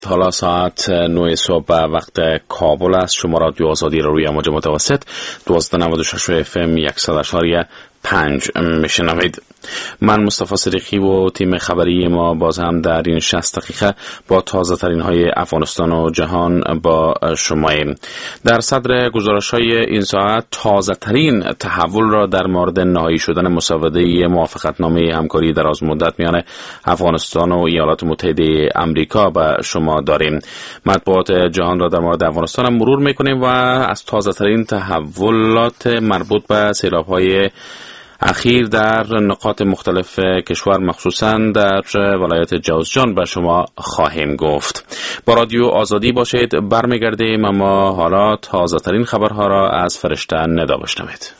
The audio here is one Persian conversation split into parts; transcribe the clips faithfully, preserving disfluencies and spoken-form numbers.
حالا ساعت نه صبح وقت کابل است. شما رادیو آزادی را روی موج متوسط دوازده نود و شش اف ام صد اشاریه پنج میشنوید. من مصطفی صدیقی و تیم خبری ما باز هم در این شصت دقیقه با تازه ترین های افغانستان و جهان با شماییم. در صدر گزارش های این ساعت تازه ترین تحول را در مورد نهایی شدن مسوده موافقتنامه همکاری دراز مدت میان افغانستان و ایالات متحده آمریکا به شما داریم. مطبوعات جهان را در مورد افغانستان هم مرور میکنیم و از تازه ترین تحولات مربوط به سیلاب های اخیر در نقاط مختلف کشور مخصوصا در ولایت جوزجان به شما خواهیم گفت. با رادیو آزادی باشید. برمیگردیم اما حالا تازه ترین خبرها را از فرشته ندا بشنوید.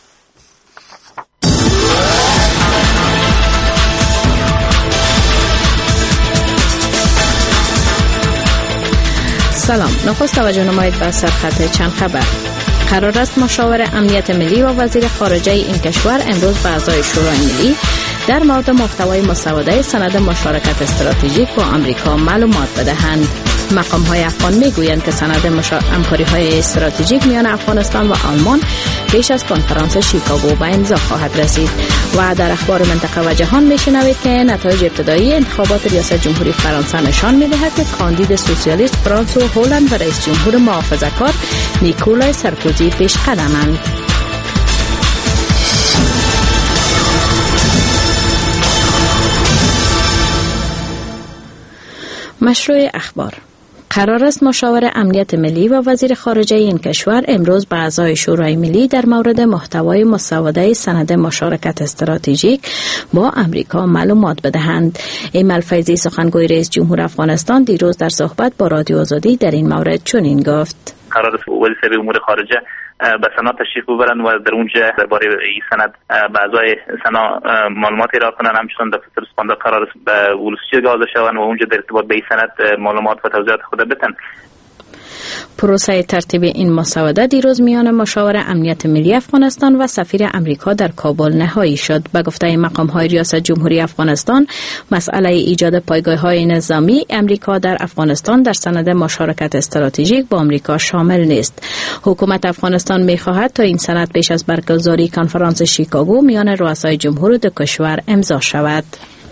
سلام، نخست توجه نمایید به سرخط چند خبر. قرار است مشاور امنیت ملی و وزیر خارجه این کشور امروز به اعضای شورای ملی در مورد محتوای مسوده سند مشارکت استراتژیک با آمریکا معلومات بدهند. مقام های افغان میگویند که سند همکاری های استراتژیک میان افغانستان و آلمان پیش از کنفرانس شیکاگو به امضا خواهد رسید. و در اخبار منطقه و جهان میشنوید که نتایج ابتدایی انتخابات ریاست جمهوری فرانسه نشان میدهد که کاندید سوسیالیست فرانسوا هولند و رئیس جمهور محافظه‌کار نیکولای سارکوزی پیش قدمند. مشروع اخبار. قرار است مشاور امنیت ملی و وزیر خارجه این کشور امروز به اعضای شورای ملی در مورد محتوای مسوده سند مشارکت استراتژیک با آمریکا معلومات بدهند. ایمل فیضی سخنگوی رئیس جمهور افغانستان دیروز در صحبت با رادیو آزادی در این مورد چنین گفت: قرار است وزیر امور خارجه به سنا تشریف ببرند و در اونجا درباره این سند به اعضای سنا معلومات ارائه کنند. همچنین دفتر سپانده قرار است به ولسچی گازده شوند و اونجا در ارتباط به این سند معلومات و توضیحات خود بدن. پروسه ترتیب این مسوده دیروز میان مشاور امنیت ملی افغانستان و سفیر امریکا در کابل نهایی شد. به گفته مقام های ریاست جمهوری افغانستان، مسئله ایجاد پایگاه های نظامی امریکا در افغانستان در سند مشارکت استراتژیک با امریکا شامل نیست. حکومت افغانستان می خواهد تا این سند پیش از برگزاری کنفرانس شیکاگو میان رؤسای جمهور دو کشور امضا شود.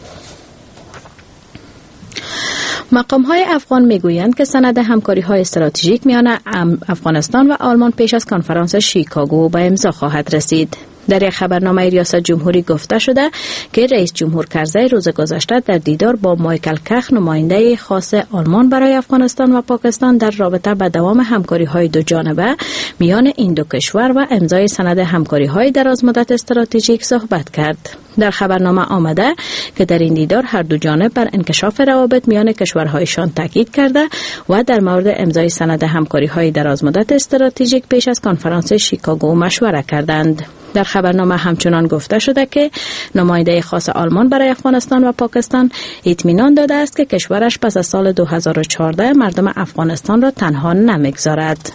مقام های افغان میگویند که سند همکاری های استراتژیک میان افغانستان و آلمان پیش از کنفرانس شیکاگو به امضا خواهد رسید. در یک خبرنامه ریاست جمهوری گفته شده که رئیس جمهور کرزی روز گذشته در دیدار با مایکل کخ نماینده خاص آلمان برای افغانستان و پاکستان در رابطه به دوام همکاری های دو جانبه میان این دو کشور و امضای سند همکاری های درازمدت استراتژیک صحبت کرد. در خبرنامه آمده که در این دیدار هر دو جانب بر انکشاف روابط میان کشورهایشان تاکید کرده و در مورد امضای سند همکاری های درازمدت استراتژیک پیش از کنفرانس شیکاگو مشوره کردند. در خبرنامه همچنان گفته شده که نماینده خاص آلمان برای افغانستان و پاکستان اطمینان داده است که کشورش پس از سال دو هزار و چهارده مردم افغانستان را تنها نمیگذارد.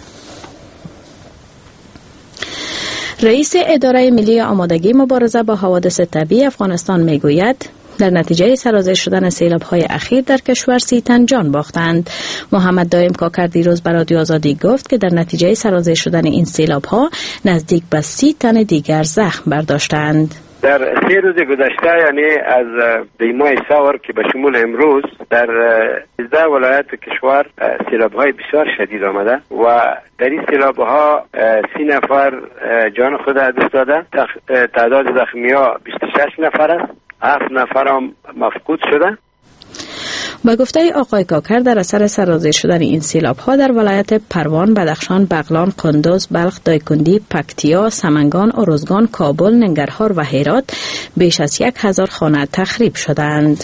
رئیس اداره ملی آمادگی مبارزه با حوادث طبیعی افغانستان میگوید در نتیجه سرازیر شدن سیلاب‌های اخیر در کشور سی تن جان باختند. محمد دائم کاکر دیروز به رادیو آزادی گفت که در نتیجه سرازیر شدن این سیلاب‌ها نزدیک به سی تن دیگر زخم برداشتند. در سه روز گذشته، یعنی از ماه سور که به شمول امروز، در سیزده ولایت کشور سیلاب‌های بسیار شدید آمده و در این سیلاب‌ها سی نفر جان خود از دست داده. تعداد زخمی‌ها بیست و شش نفر است. هفت نفر هم مفقود شده. با گفته آقای کاکر در اثر سرازیر شدن این سیلاب‌ها در ولایت پروان، بدخشان، بغلان، قندوز، بلخ، دایکندی، پکتیا، سمنگان، ارزگان، کابل، ننگرهار و هرات بیش از یک هزار خانه تخریب شدند.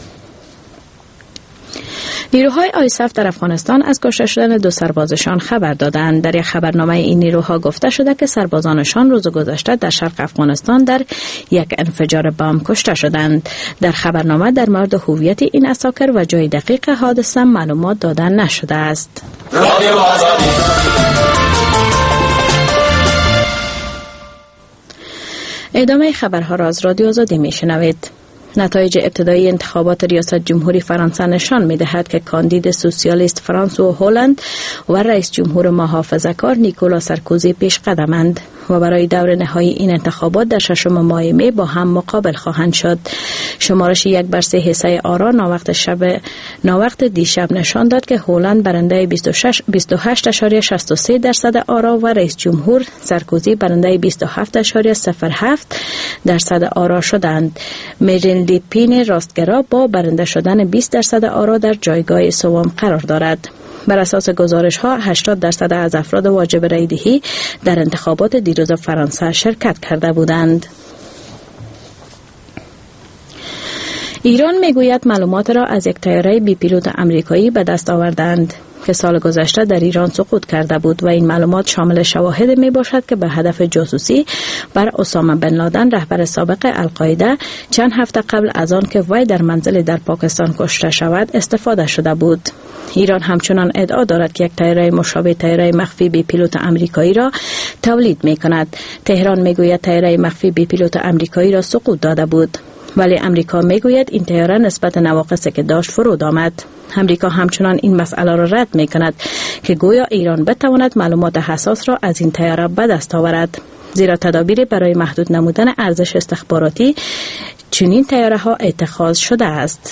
نیروهای آیسف در افغانستان از کشته شدن دو سربازشان خبر دادند. در یک خبرنامه این نیروها گفته شده که سربازانشان روز گذشته در شرق افغانستان در یک انفجار بمب کشته شدند. در خبرنامه در مورد هویت این عساکر و جای دقیق حادثه معلومات داده نشده است. ادامه خبرها را از رادیو آزادی میشنوید. نتایج ابتدایی انتخابات ریاست جمهوری فرانسه نشان می‌دهد که کاندید سوسیالیست فرانسوا هولند و رئیس جمهور محافظه‌کار نیکولا سارکوزی پیش قدمند و برای دور نهایی این انتخابات در ششم ماه می با هم مقابل خواهند شد. شمارش یک بر سه حصه آرا ناوقت شب ناوقت دیشب نشان داد که هولند برنده بیست و هشت اشاریه شصت و سه درصد آرا و رئیس جمهور سارکوزی برنده بیست و هفت اشاریه صفر هفت درصد آرا شدند. مرین لی پین راستگرا با برنده شدن بیست درصد آرا در جایگاه سوم قرار دارد. بر اساس گزارش ها هشتاد درصد از افراد واجب رای دهی در انتخابات دیروز فرانسه شرکت کرده بودند. ایران میگوید معلومات را از یک طیاره بی پیلوت آمریکایی به دست آوردند که سال گذشته در ایران سقوط کرده بود و این معلومات شامل شواهد می باشد که به هدف جاسوسی بر اسامه بن لادن رهبر سابق القاعده چند هفته قبل از آن که وی در منزل در پاکستان کشته شود استفاده شده بود. ایران همچنان ادعا دارد که یک طیاره مشابه طیاره مخفی بی پیلوت آمریکایی را تولید می کند. تهران می گوید طیاره مخفی بی پیلوت آمریکایی را سقوط داده بود، ولی امریکا میگوید این طیاره نسبت نواقصی که داشت فرود آمد. امریکا همچنان این مسئله را رد می کند که گویا ایران بتواند معلومات حساس را از این طیاره به دست آورد، زیرا تدابیری برای محدود نمودن ارزش استخباراتی چنین طیاره ها اتخاذ شده است.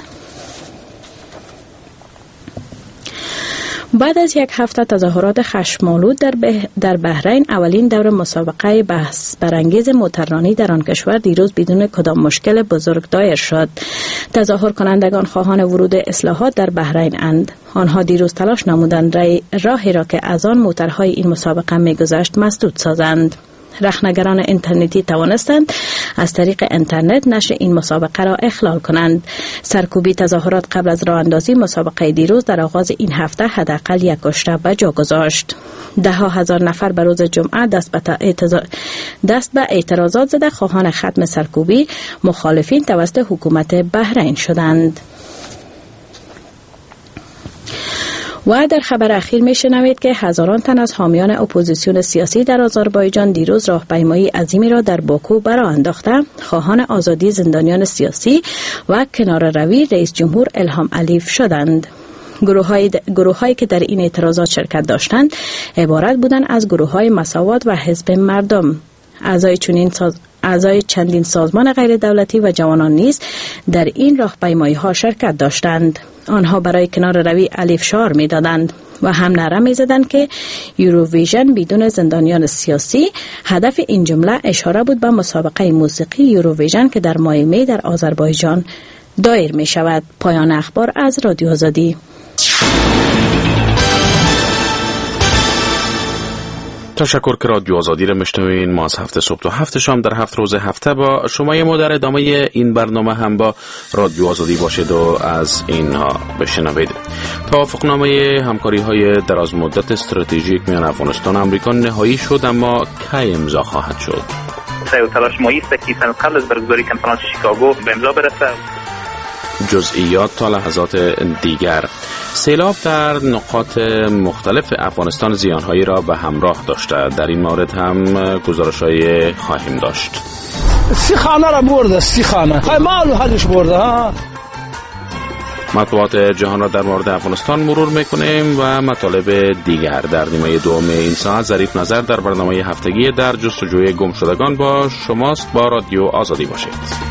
بعد از یک هفته تظاهرات خشم‌آلود در در بحرین، اولین دور مسابقه بحث برانگیز موتررانی در آن کشور دیروز بدون کدام مشکل بزرگ دایر شد. تظاهر کنندگان خواهان ورود اصلاحات در بحرین اند. آنها دیروز تلاش نمودند راهی را که از آن موترهای این مسابقه می‌گذشت مسدود سازند. رهنگران اینترنتی توانستند از طریق اینترنت نشر این مسابقه را اخلال کنند. سرکوبی تظاهرات قبل از راه اندازی مسابقه دیروز در آغاز این هفته حداقل یک کشته به جا گذاشت. ده ها هزار نفر به روز جمعه دست به اعتراض... دست به اعتراضات زده خواهان ختم سرکوبی مخالفین توسط حکومت بحرین شدند. و در خبر اخیر میشنوید که هزاران تن از حامیان اپوزیسیون سیاسی در آذربایجان دیروز راهپیمایی عظیمی را در باکو برآ انداخته خواهان آزادی زندانیان سیاسی و کناره‌روی رئیس جمهور الهام علیف شدند. گروه‌های گروه‌هایی که در این اعتراضات شرکت داشتند عبارت بودند از گروه‌های مساوات و حزب مردم. اعضای چنین ساز... اعضای چندین سازمان غیر دولتی و جوانان نیز در این راهپیمایی‌ها شرکت داشتند. آنها برای کنار روی الیف شعار می‌دادند و هم نعره می‌زدند که یوروویژن بدون زندانیان سیاسی. هدف این جمله اشاره بود به مسابقه موسیقی یوروویژن که در ماه می در آذربایجان دایر می‌شود. پایان اخبار از رادیو آزادی. تشکر که رادیو آزادی را میشنوین. ما از هفته صبح تا هفته شام در هفت روز هفته با شما ما در ادامه این برنامه هم با رادیو آزادی باشید و از اینها بشنوید. توافقنامه همکاری های دراز مدت استراتژیک میان افغانستان و آمریکا نهایی شد، اما کی امضا خواهد شد؟ سعی و تلاش مایی است که قبل از برگزاری کنفرانس شیکاگو به امضا برسد. جزئیات تا لحظات دیگر. سیلاب در نقاط مختلف افغانستان زیانهایی را به همراه داشته. در این مورد هم گزارش‌های خواهیم داشت. سی خانه را برده، سی خانه خواهی مالو حدش برده ها. مطبوعات جهان را در مورد افغانستان مرور میکنیم و مطالب دیگر. در نیمه دوم این ساعت ظریف نظر در برنامه هفتگی در جستجوی گم شدگان با شماست. با رادیو آزادی باشید.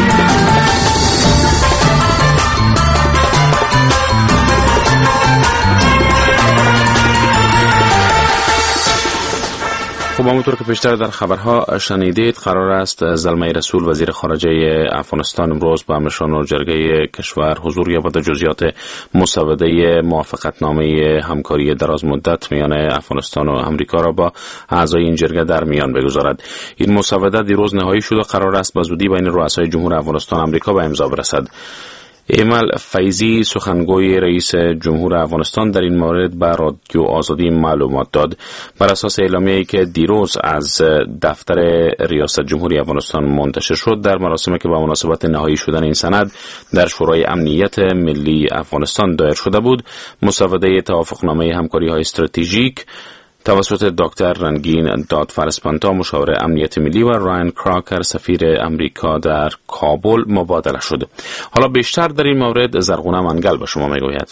خب همونطور که پیشتر در خبرها شنیدید، قرار است زلمه رسول وزیر خارجه افغانستان امروز به امر شورای جرگه کشور حضور یابد. جزئیات مسوده موافقتنامه همکاری دراز مدت میان افغانستان و امریکا را با اعضای این جرگه در میان بگذارد. این مسوده دیروز نهایی شد و قرار است به زودی بین رؤسای جمهور افغانستان و امریکا به امضا برسد. ایمل فیضی سخنگوی رئیس جمهور افغانستان در این مورد به رادیو آزادی معلومات داد. بر اساس اعلامیه‌ای که دیروز از دفتر ریاست جمهوری افغانستان منتشر شد، در مراسمی که به مناسبت نهایی شدن این سند در شورای امنیت ملی افغانستان دایر شده بود، مسوده توافقنامه همکاری‌های استراتژیک توسط دکتر رنگین دادفرسپانتا مشاور امنیت ملی و راین کراکر سفیر امریکا در کابل مبادله شد. حالا بیشتر در این مورد زرغونه منگل به شما میگوید.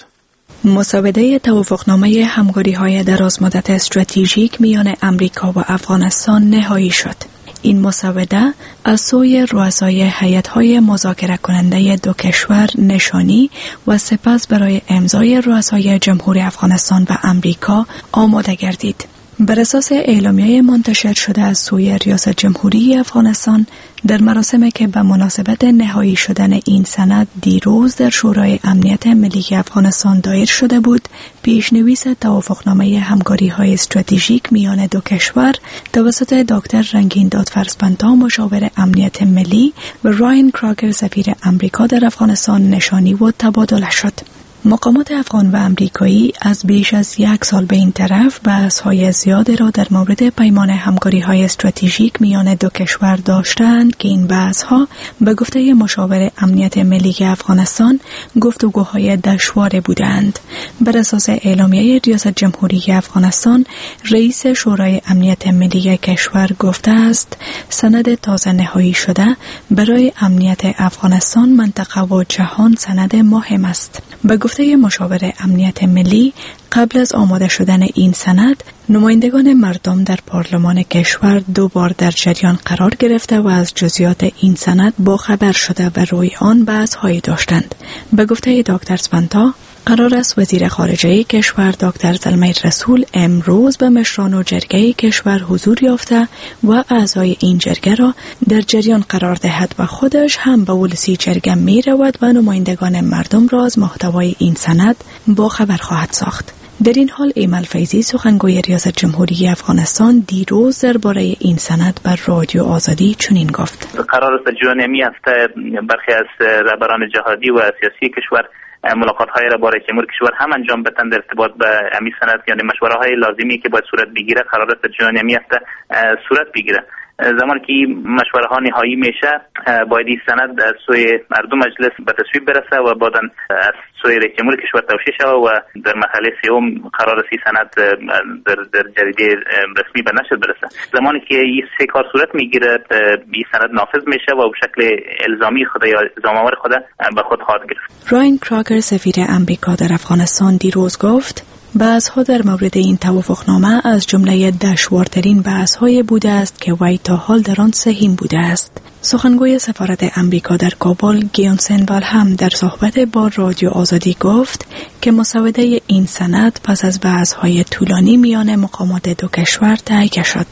مسابقه توافقنامه همکاری‌های درازمدت استراتژیک میان امریکا و افغانستان نهایی شد. این مسابقه از سوی رؤسای هیئت‌های مذاکره کننده دو کشور نشانی و سپس برای امضای رؤسای جمهوری افغانستان و امریکا آماده گردید. بر اساس اعلامیه منتشر شده از سوی ریاست جمهوری افغانستان در مراسمی که به مناسبت نهایی شدن این سند دیروز در شورای امنیت ملی افغانستان دایر شده بود، پیشنویس توافقنامه همکاری‌های استراتژیک میان دو کشور توسط دکتر رنگین دادفرسپانتا مشاور امنیت ملی و راین کراکر سفیر امریکا در افغانستان نشانی و تبادله شد. مقامات افغان و امریکایی از بیش از یک سال به این طرف بحث‌های زیادی را در مورد پیمان همکاری‌های استراتژیک میان دو کشور داشتند که این بحث‌ها به گفته مشاور امنیت ملی افغانستان گفتگوهای دشوار بودند. بر اساس اعلامیه ریاست جمهوری افغانستان، رئیس شورای امنیت ملی کشور گفته است سند تازه نهایی شده برای امنیت افغانستان، منطقه و جهان سند مهم است. به گفته مشاور امنیت ملی، قبل از آماده شدن این سند، نمایندگان مردم در پارلمان کشور دو بار در جریان قرار گرفته و از جزئیات این سند با خبر شده و روی آن بحث‌هایی داشتند. به گفته دکتر سپانتا، قرار است وزیر خارجه کشور دکتر زلمه رسول امروز به مشران و جرگه کشور حضور یافته و اعضای این جرگه را در جریان قرار دهد و خودش هم به ولسی جرگه می رود و نمایندگان مردم را از محتوای این سند با خبر خواهد ساخت. در این حال ایمل فیضی، سخنگوی ریاست جمهوری افغانستان، دیروز درباره این سند بر رادیو آزادی چنین گفت: قرار است جریان همی هفته برخی از رهبران جهادی و سیاسی کشور ملاقات های را با رئیس جمهور کشور هم انجام بدن در ارتباط به امی سند، یعنی مشوره های لازمی که باید صورت بگیره قرار است جریان همی هفته صورت بگیره. زمانی که این مشوره ها نهایی میشه، باید این سند از سوی مردم مجلس به تصویب برسه و بعداً از سوی رئیس جمهور کشور توشیح شود و در مرحله سوم قرار است این سند در در جریده رسمی به نشر برسه. زمانی که این سه کار صورت میگیره، این سند نافذ میشه و به شکل الزامی خود یا الزام‌آور خود به خود خواهد گرفت. راین کراکر سفیر امریکا در افغانستان دیروز گفت: بحث‌ها در مورد این توافقنامه از جمله دشوارترین بحث‌های بوده است که وی تا حال در آن سهیم بوده است. سخنگوی سفارت امریکا در کابل گیون سنوال هم در صحبت با رادیو آزادی گفت که مسوده این سند پس از بحث‌های طولانی میان مقامات دو کشور تهیه شد.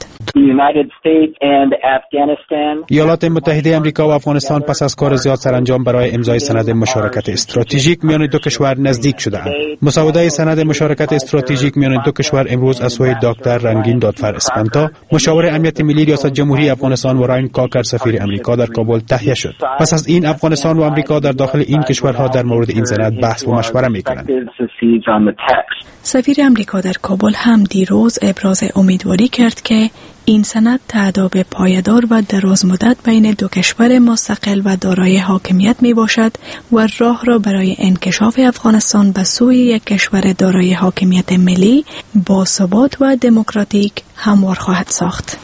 ایالات متحده آمریکا و افغانستان پس از کار زیاد سرانجام برای امضای سند مشارکت استراتژیک میان دو کشور نزدیک شدند. مسوده سند مشارکت استراتژیک میان دو کشور امروز از سوی دکتر رنگین دادفرسپانتا مشاور امنیت ملی ریاست جمهوری افغانستان و راین کراکر سفیر امریکا در کابل تهیه شد. پس از این افغانستان و امریکا در داخل این کشورها در مورد این سند بحث و مشوره میکنند. سفیر امریکا در کابل هم دیروز ابراز امیدواری کرد که این سند تهداب پایدار و درازمدت بین دو کشور مستقل و دارای حاکمیت می باشد و راه را برای انکشاف افغانستان به سوی یک کشور دارای حاکمیت ملی با ثبات و دموکراتیک هموار خواهد ساخت.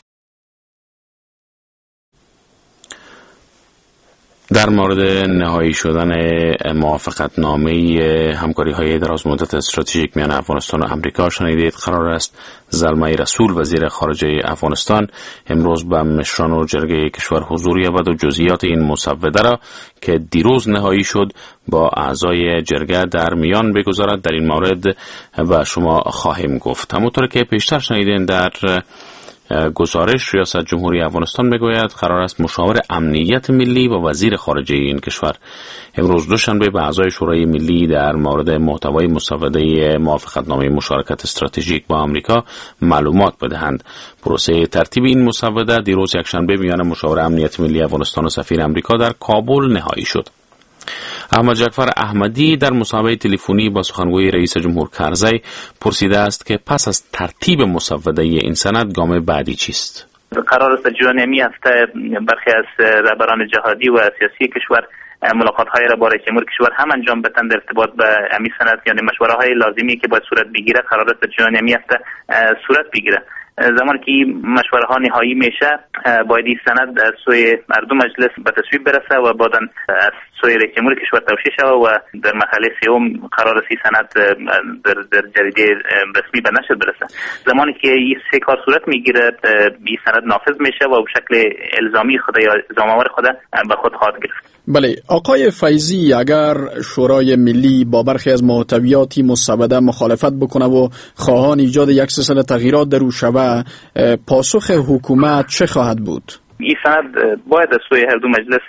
در مورد نهایی شدن موافقتنامه همکاری‌های درازمدت استراتژیک میان افغانستان و امریکا شنیدید. قرار است زلمه رسول وزیر خارجه افغانستان امروز به مشران و جرگه کشور حضور یابد و جزئیات این مسوده را که دیروز نهایی شد با اعضای جرگه در میان بگذارد. در این مورد به شما خواهیم گفت. همونطور که پیشتر شنیدین در گزارش، ریاست جمهوری افغانستان میگوید قرار است مشاور امنیت ملی و وزیر خارجه این کشور امروز دوشنبه به اعضای شورای ملی در مورد محتوای مسوده موافقتنامه مشارکت استراتژیک با آمریکا معلومات بدهند. پروسه ترتیب این مسوده دیروز یکشنبه میان مشاور امنیت ملی افغانستان و سفیر آمریکا در کابل نهایی شد. احمد جعفر احمدی در مصاحبه تلفنی با سخنگوی رئیس جمهور کرزی پرسیده است که پس از ترتیب مسوده این سند گام بعدی چیست؟ قرار است جریان همی هفته برخی از رهبران جهادی و سیاسی کشور ملاقات های را با رئیس جمهور کشور هم انجام بدن در ارتباط به امی سند، یعنی مشوره های لازمی که باید صورت بگیره قرار است جهانی امی هفته صورت بگیره. زمانی که این مشوره ها نهایی میشه باید این سند از سوی مردم مجلس به تصویب برسه و بعدا از سوی رئیس جمهور کشور توشیح شود و در مرحله سوم قرار است این سند در در جریده رسمی به نشر برسه. زمانی که این سه کار صورت میگیره این سند نافذ میشه و به شکل الزامی خود یا الزام‌آور خود به خود خواهد گرفت. بله آقای فیضی، اگر شورای ملی با برخی از محتویاتی مسوده مخالفت بکنه و خواهان ایجاد یک سلسله تغییرات در او شود، پاسخ حکومت چه خواهد بود؟ این سند باید از سوی هر دو مجلس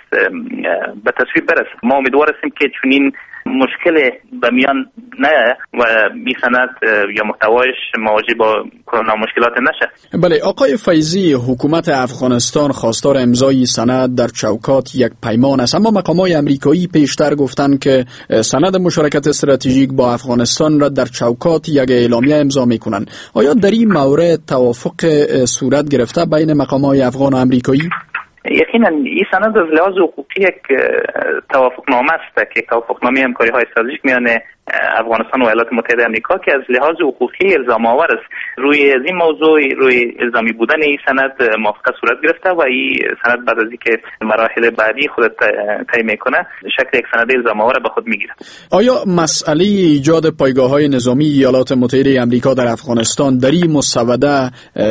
به تصویب برسه. ما امیدوار هستیم که چنین مشکل به میان نه و این سند یا محتوایش مواجه با کرونا مشکلات نشه. بله آقای فیضی، حکومت افغانستان خواستار امضای سند در چوکات یک پیمان است، اما مقامات امریکایی پیشتر گفتند که سند مشارکت استراتژیک با افغانستان را در چوکات یک اعلامیه امضا میکنند. آیا در این مورد توافق صورت گرفته بین مقامات افغان و امریکایی؟ یقینا این سند از لحاظ حقوقی یک توافقنامه است که توافقنامه همکاری های استراتژیک میان افغانستان و ایالات متحده آمریکا که از لحاظ حقوقی الزام آور است. روی از این موضوع روی الزامی بودن این سند موافقت صورت گرفته و این سند بعد از اینکه مراحل بعدی خود طی میکنه شکل یک سند الزام آور به خود میگیره. آیا مسئله ایجاد پایگاه‌های نظامی ایالات متحده آمریکا در افغانستان در این مسوده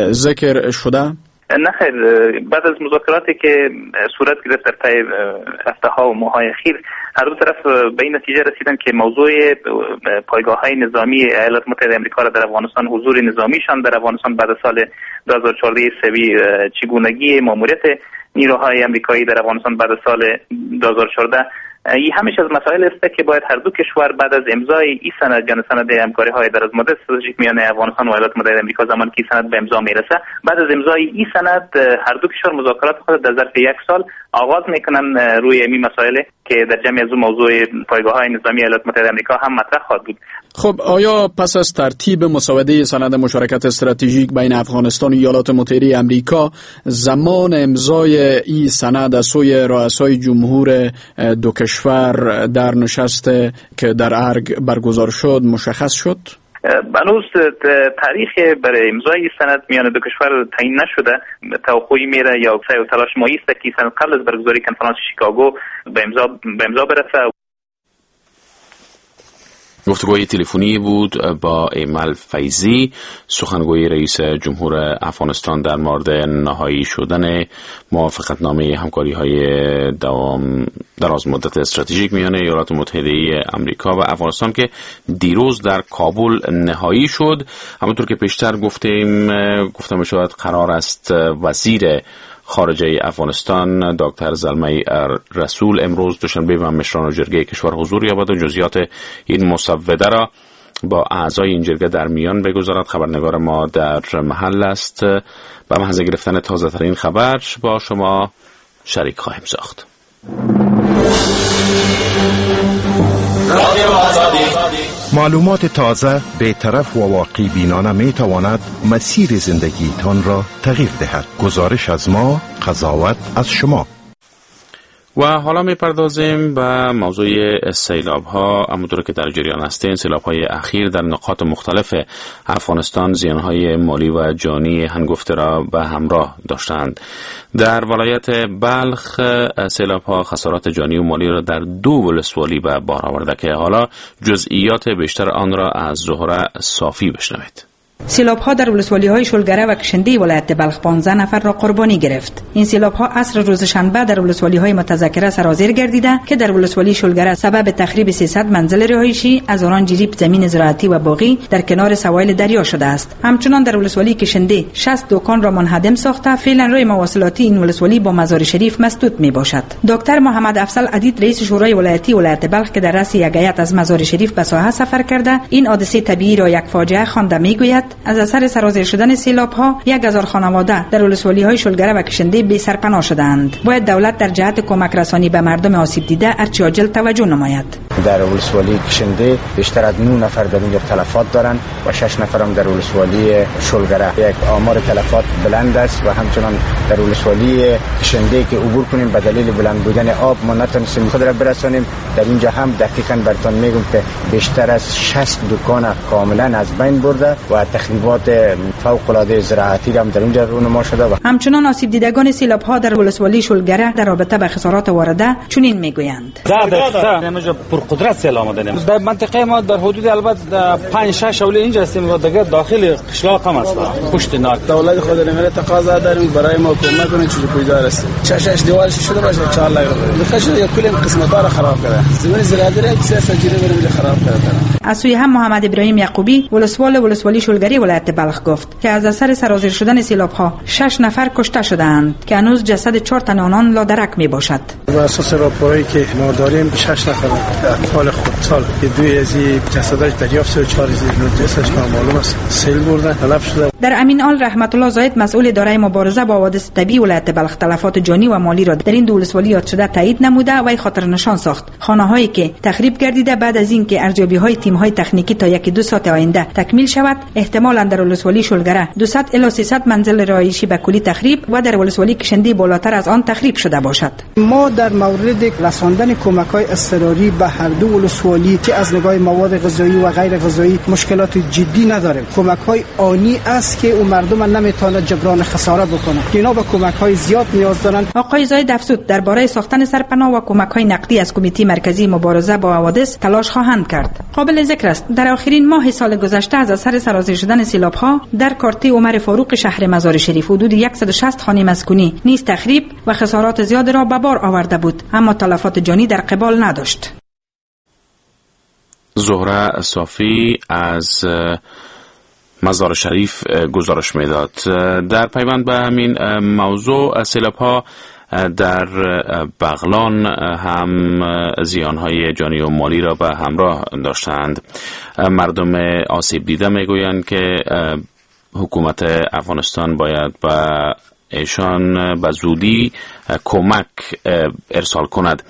ذکر شده؟ نه خیر، بعد از مذاکراتی که صورت گرفت در طی هفته‌ها و ماه‌های اخیر هر دو طرف به این نتیجه رسیدن که موضوع پایگاه‌های نظامی ایالات متحده آمریکا را در افغانستان، حضور نظامیشان در افغانستان بعد از سال دو هزار و چهارده سوی، چگونگی ماموریت نیروهای آمریکایی در افغانستان بعد از سال دو هزار و چهارده، این همیشه از مسائل است که باید هر دو کشور بعد از امضای این سند، یعنی سند همکاری های در از مدت استراتژیک میان افغانستان و ایالات متحده آمریکا، زمانی که سند به امضا میرسه، بعد از امضای این سند هر دو کشور مذاکرات خود در ظرف یک سال آغاز میکنن روی این مسائل که در جمع از موضوع پایگاه های نظامی ایالات متحده آمریکا هم مطرح خواهد بود. خب آیا پس از ترتیب مسوده سند مشارکت استراتژیک بین افغانستان و ایالات متحده آمریکا، زمان امضای این سند از سوی رؤسای جمهور دو کشور در نشست که در ارگ برگزار شد مشخص شد؟ هنوز تاریخ برای امضای سند میان دو کشور تعیین نشده. توقعی میره یا سعی و تلاش ما است که سند قبل از برگزاری کنفرانس شیکاگو به امضا به امضا برسه. گفتگوی تلفنی بود با ایمل فیضی، سخنگوی رئیس جمهور افغانستان در مورد نهایی شدن موافقتنامه همکاری های دوام دراز مدت استراتژیک میان ایالات متحده آمریکا و افغانستان که دیروز در کابل نهایی شد. همونطور که پیشتر گفتیم گفتم میشود قرار است وزیر خارجه افغانستان دکتر زلمه رسول امروز دوشنبه و مشران جرگه کشور حضور یابد و جزئیات این مسوده را با اعضای این جرگه در میان بگذارد. خبرنگار ما در محل است، به محض گرفتن تازه ترین خبر با شما شریک خواهیم ساخت. معلومات تازه، بی‌طرف و واقعی بینانه می تواند مسیر زندگیتان را تغییر دهد. گزارش از ما، قضاوت از شما. و حالا میپردازیم به موضوع سیلاب ها. همونطور که در جریان هستین، سیلاب های اخیر در نقاط مختلف افغانستان زیان های مالی و جانی هنگفته را به همراه داشتند. در ولایت بلخ سیلاب ها خسارات جانی و مالی را در دو ولسوالی به بار آورده که حالا جزئیات بیشتر آن را از زهره صافی بشنوید. سیلاب‌ها در ولسوالی‌های شلگره و کشنده ولایت بلخ پانزده نفر را قربانی گرفت. این سیلاب‌ها عصر روز شنبه در ولسوالی‌های متذکره سرازیر گردیده که در ولسوالی شلگره سبب تخریب سیصد منزل رهایشی، از آن جریب زمین زراعتی و باغی در کنار سواحل دریا شده است. همچنان در ولسوالی کشنده شصت دکان را منهدم ساخته، فعلا راه مواصلاتی این ولسوالی با مزار شریف مسدود میباشد. دکتر محمد افضل عدید رئیس شورای ولایتی ولایت بلخ که در رأس یک هیئت از مزار شریف به ساحه سفر کرده این حادثه طبیعی را یک فاجعه خوانده میگوید از اثر سرازیر شدن سیلاب ها یک هزار خانواده در ولسوالی های شلگره و کشنده بی سرپناه شدند. باید دولت در جهت کمک رسانی به مردم آسیب دیده ارچی عاجل توجه نماید. در ولسوالی کشنده بیشتر از نه نفر در اینجا تلفات دارند و شش نفر هم در ولسوالی شلگره. یک آمار تلفات بلند است و همچنان در ولسوالی کشنده که عبور کنیم به دلیل بلند بودن آب ما نتونستیم خود را برسانیم. در اینجا هم دقیقاً براتون میگم که بیشتر از شصت دکان کاملا از بین برده و تخریبات فوق العاده زراعتی هم در اینجا رونما شده. و همچنان آسیب دیدگان سیلاب ها در ولسوالی شلگره در رابطه با خسارات وارده چنین میگویند. در اینجا پر قدرت سیل آمدنیم. در منطقه ما در حدود البته پنج شش حوله اینجا هستیم و دیگه داخل قشلاق هم است. پشت ناک دولت خود نمیره تقاضا داریم برای ما کمک کنه چون پویدار است. شش شش دیوارش شده باشه چهار لاک. میخواد یک کل قسمت‌ها را خراب کنه. زمین زراعتی را سیاست جیره میره خراب کنه. از سوی هم محمد ابراهیم یعقوبی ولسوال ولسوالی شلگری ولایت بلخ گفت که از اثر سرازیر شدن سیلاب ها شش نفر کشته شدند که هنوز جسد چهار تن آنان لادرک می باشد. بر اساس راپورایی که ما داریم شش نفر اطفال خردسال که دوی از جسداش دریافت شده، چهار از جسدش نامعلوم است سیل برده تلف شده. در امین آل رحمت الله زاید مسئول اداره مبارزه با حوادث طبیعی ولایت بلخ تلفات جانی و مالی را در این دو ولسوالی یاد شده تایید نموده و خاطر نشان ساخت. خانه‌هایی که تخریب گردیده بعد از اینکه ارزیابی‌های تیم‌های تکنیکی تا یک دو ساعت آینده تکمیل شود احتمالاً در ولسوالی شلگره دویست الی سیصد منزل رهایشی به کلی تخریب و در ولسوالی کشنده بالاتر از آن تخریب شده باشد. ما در مورد رساندن کمک‌های اضطراری به هر دو ولسوالی که از نگاه مواد غذایی و غیر غذایی مشکلات جدی نداریم. کمک‌های آنی است که اون مردم نمیتونه جبران خسارت بکنه. اینا به کمک‌های زیاد نیاز دارن. آقای زاید افزود درباره ساختن سرپناه و کمک‌های نقدی از کمیته مرکزی مبارزه با حوادث تلاش خواهند کرد. قابل ذکر است در آخرین ماه سال گذشته از اثر سرازیر شدن سیلاب‌ها در کارته عمر فاروق شهر مزار شریف حدود صد و شصت خانه مسکونی نیز تخریب و خسارات زیاد را به بار آورده بود، اما تلفات جانی در قبال نداشت. زهره صافی از مزار شریف گزارش میداد. در پیوند به همین موضوع سیلاب‌ها در بغلان هم زیانهای جانی و مالی را به همراه داشتند. مردم آسیب دیده میگویند که حکومت افغانستان باید به ایشان به زودی کمک ارسال کند.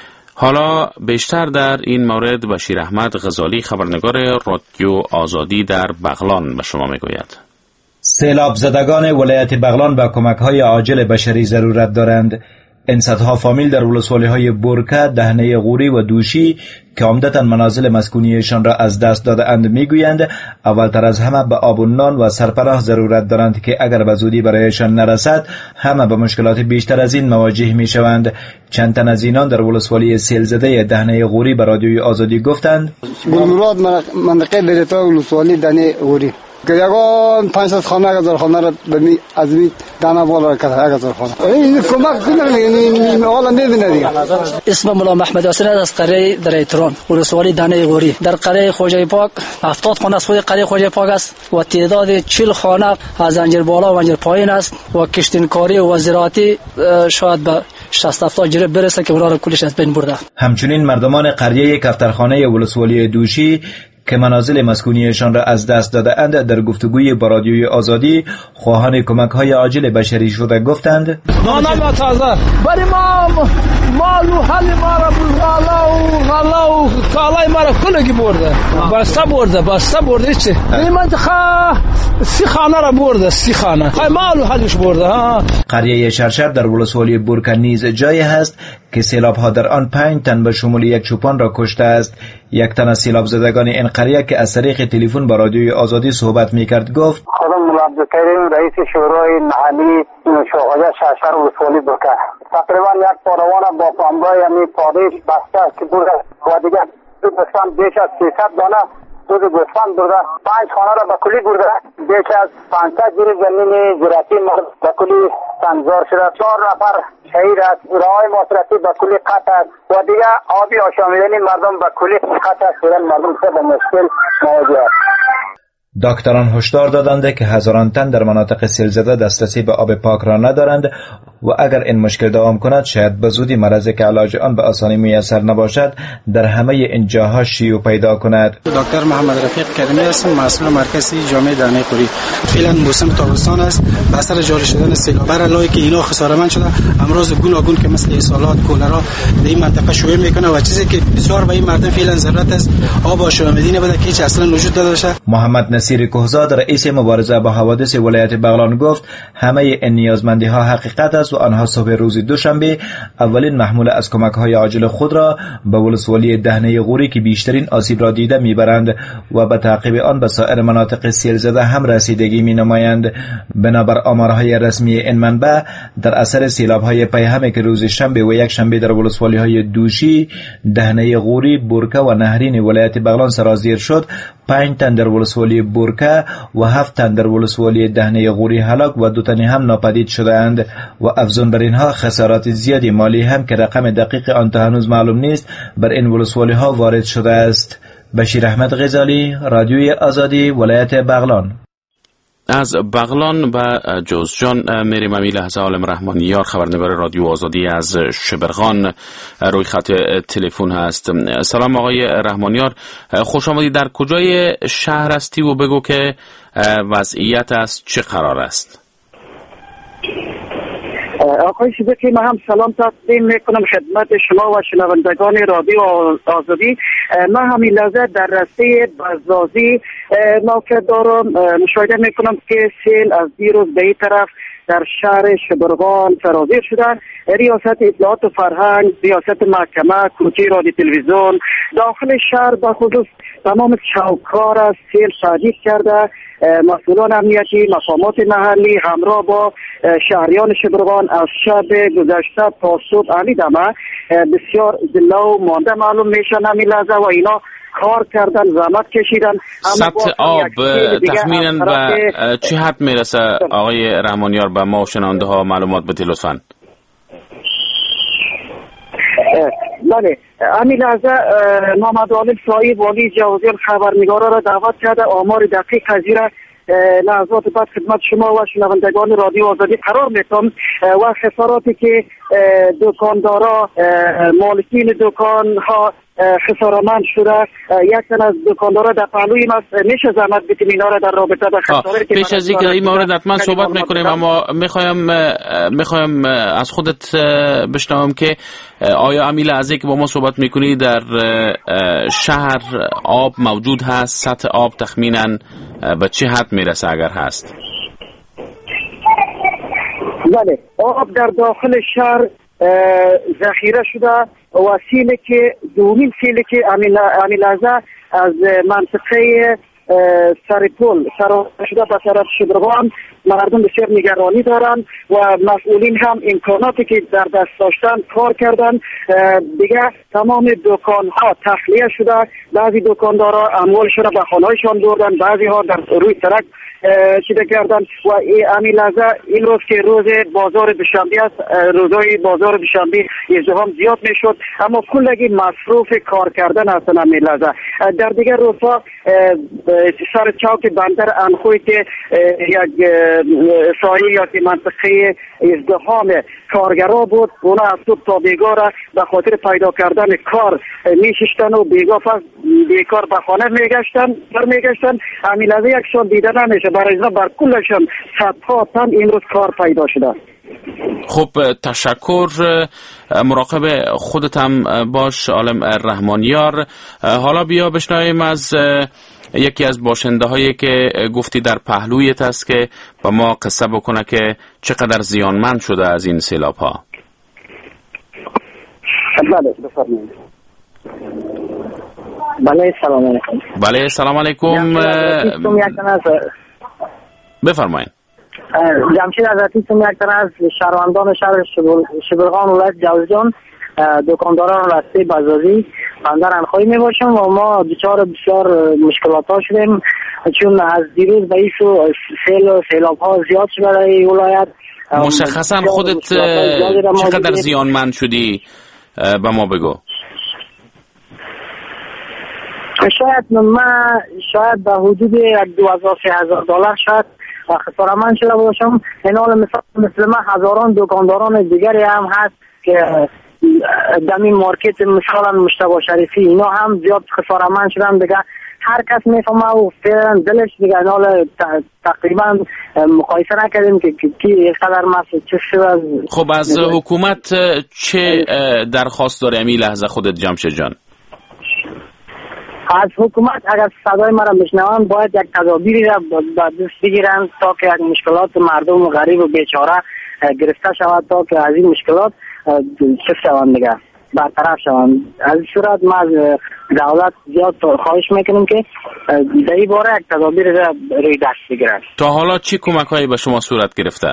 حالا بیشتر در این مورد بشیر احمد غزالی خبرنگار رادیو آزادی در بغلان به شما میگوید. سیلاب زدگان ولایت بغلان به کمک‌های عاجل بشری ضرورت دارند. این صدها فامیل در ولسوالی‌های برکه، دهنه غوری و دوشی که عمدتاً منازل مسکونیشان را از دست داده‌اند میگویند اولتر از همه به آب و نان و سرپناه ضرورت دارند که اگر به زودی برایشان نرسد همه به مشکلات بیشتر از این مواجه میشوند. چند تن از اینان در ولسوالی سیل زده دهنه غوری به رادیوی آزادی گفتند گلمراد منطقه بریتا ولسوالی دهنه غوری که یگان پانصد خانه هزار خانه را به از می دانه بالا کرده هزار خانه این کمک کنه یعنی حالا میبینه دیگه. اسم مولا محمد یاسین از قریه در ایتران ولسوالی دانه غوری در قریه خواجه پاک هفتاد خانه است. خود قریه خواجه پاک است و تعداد چهل خانه از زنجیر بالا و زنجیر پایین است و کشتینکاری و زراعتی شاید به شصت هفتاد جریب برسه که اونا رو کلش از بین برده. همچنین مردمان قریه کفترخانه ولسوالی دوشی که منازل مسکونیشان را از دست داده اند در گفتگوی با رادیوی آزادی خواهان کمک‌های عاجل بشری شده گفتند نان ما تازه برای ما مال و حل ما را غلا و غلا و کالای ما را کلگی برده بسته برده بسته برده چه این منطقه سی خانه را برده سی خانه خواهی مال و حلش برده ها. قریه شرشر در ولسوالی برکه نیز جایی هست که سیلاب ها در آن پنج تن به شمول یک چوپان را کشته است. یک تن از سیلاب زدگان این قریه که از طریق تلفن با رادیوی آزادی صحبت میکرد گفت خودم مولا عبدالکریم رئیس شورای محلی شوقاجه شرشر ولسوالی برکه تقریبا یک پاروان با پنبه یعنی پادیش بسته که برده و دیگه دو گوسفند بیش از سیصد دانه دو گوسفند برده پنج خانه را به کلی برده بیش از پانصد جریب زمین زراعتی به کلی سنگزار شده. چهار نفر شهید است. راههای مواصلاتی به کلی قطع است و دیگه آبی آشامیدن مردم به کلی قطع است. مردم به مشکل مواجه است. دکتران هشدار دادند که هزاران تن در مناطق سیل زده دسترسی به آب پاک را ندارند و اگر این مشکل دوام کند شاید به زودی مرضی که علاج آن به آسانی میسر نباشد در همه این جاها شیوع پیدا کند. دکتر محمد رفیق کریمی هستم، مسئول مرکزی جامعه دانه قوری. فعلا موسم تابستان است، به اثر جاری شدن سیلاب بر علاوه که اینا خسارمند شده، امراض گوناگون که مثل اسهالات، کولرا در این منطقه شیوع میکنه و چیزی که بسیار به این مردم فعلا ضرورت است آب آشامیدنی بده که هیچ اصلا وجود نداشته. محمد نصیر کوهزاد رئیس مبارزه با حوادث ولایت بغلان گفت همه این نیازمندی ها حقیقت است و آنها صبح روز دوشنبه اولین محمول از کمک های عاجل خود را به ولسوالی دهنه غوری که بیشترین آسیب را دیده میبرند و به تعقیب آن به سایر مناطق سیل زده هم رسیدگی می نمایند. بنابر آمارهای رسمی این منبع در اثر سیلاب های پیهمی که روز شنبه و یک شنبه در ولسوالی های دوشی، دهنه غوری، بورکه و نهرین ولایت بغلان سرازیر شد، پنج تن در ولسوالی بورکه و هفت تن در ولسوالی دهنه غوری هلاک و دو تن هم ناپدید شدند و افزون بر اینها خسارات زیادی مالی هم که رقم دقیق آن تا هنوز معلوم نیست بر این ولسوالی ها وارد شده است. بشیر احمد غزالی، رادیوی آزادی، ولایت بغلان. از بغلان به جوزجان میریم. امی لحظه عالم رحمانیار خبرنگار رادیو آزادی از شبرغان روی خط تلفن هست. سلام آقای رحمانیار، خوش آمدید. در کجای شهر هستی و بگو که وضعیت از چه قرار است؟ آقای صدیقی، من هم سلام تقدیم میکنم خدمت شما و شنوندگان رادیو آزادی. من همین لحظه در راسته بزازی موقع دارم. مشاهده میکنم که سیل از دیروز به این طرف در شهر شبرغان سرازیر شدن. ریاست اطلاعات و فرهنگ، ریاست محکمه، کوچه رادیو تلویزیون داخل شهر به خصوص تمام چوکار از سیل تهدید کرده. مسئولان امنیتی، مقامات محلی همراه با شهریان شبرغان از شب گذشته تا صبح همین دمه بسیار دلو مانده معلوم میشن همین لحظه و اینا کار کردن، زحمت کشیدن. سطح آب تخمینا به چه حد میرسه آقای رحمانیار؟ به ما و شنونده ها معلومات بده لطفاً. بله، همین لحظه محمد عالم صاحب والی جوزیان خبرنگارا را دعوت کرده آمار دقیق قضیه را لحظات بعد خدمت شما و شنوندگان رادیو آزادی قرار میتم و خساراتی که دکاندارا، مالکین دکان ها خسارمند شده. یک تن از دکاندارا در پهلوی ما میشه زحمت بدیم اینا را در رابطه با خسارتی که پیش از اینکه این مورد حتما صحبت میکنیم، اما میخوایم میخوایم از خودت بشنوم که آیا امیل لحظه که با ما صحبت میکنی در شهر آب موجود هست؟ سطح آب تخمینا به چه حد میرسه اگر هست؟ بله، آب در داخل شهر ذخیره شده و سیلی که دومین سیلی که همین لحظه از منطقه سرپل سرازیر شده به طرف شبرغان، مردم بسیار نگرانی دارن و مسئولین هم امکاناتی که در دست داشتن کار کردن. دیگه تمام دکان ها تخلیه شده، بعضی دکاندارا اموالشون را به خانه‌هایشان بردن، بعضی ها در روی سرک چیده کردن و همین لحظه این روز که روز بازار دوشنبه است، روزهای بازار دوشنبه ازدحام زیاد میشد، اما کلگی مصروف کار کردن هستن همین لحظه. در دیگر روزها سر چوک بندر انخوی که یک سایه یا که منطقه ازدحام کارگرا بود، اونا از صبح تا بیگار به خاطر پیدا کردن کار میششتن و بیگار پس بیکار به خانه میگشتن بر میگشتن. همین لحظه یکشان دیده نمیشه، برای اینا بر کلشان صدها تن امروز کار پیدا شده. خب تشکر، مراقب خودت هم باش عالم رحمانیار. حالا بیا بشنویم از یکی از باشنده هایی که گفتی در پهلویت است که با ما قصه بکنه که چقدر زیانمند شده از این سیلاب ها. بله بفرمایید. بله سلام علیکم. بله سلام علیکم. بفرمایید. جمشید حضرتی سم یک تن از شهروندان شهر شبرغان ولایت جوزجان دکانداران راسته بازازی بندر انخوی می باشم و ما دچار بسیار مشکلات ها شدیم چون از دیروز به ایسو سیل و سیلاب ها زیاد شده در ولایت. مشخصا خودت چقدر زیانمند شدی به ما بگو. شاید من شاید به حدود دو هزار سه هزار دلار شاید خسارمند شده باشم. این حال مثلا مثل من هزاران دکانداران دیگری هم هست که دمی مارکت مثلا مشتبه شریفی اینا هم زیاد خسارمند شدن دیگه. هر کس میفهمه و فعلا دلش دیگه این حال تقریبا مقایسه نکردیم که کی قدر مسئول چه شد. خب از حکومت چه درخواست داره امی لحظه خودت جمشید جان؟ از حکومت اگر صدای مرا بشنوان باید یک تدابیری را به دست بگیرن تا که یک مشکلات مردم غریب و بیچاره گرفته شود تا که از این مشکلات چف شوند دیگه برطرف شوند. از این صورت ما از دولت زیاد خواهش میکنیم که در این باره یک تدابیر را روی دست بگیرن. تا حالا چی کمک هایی به شما صورت گرفته؟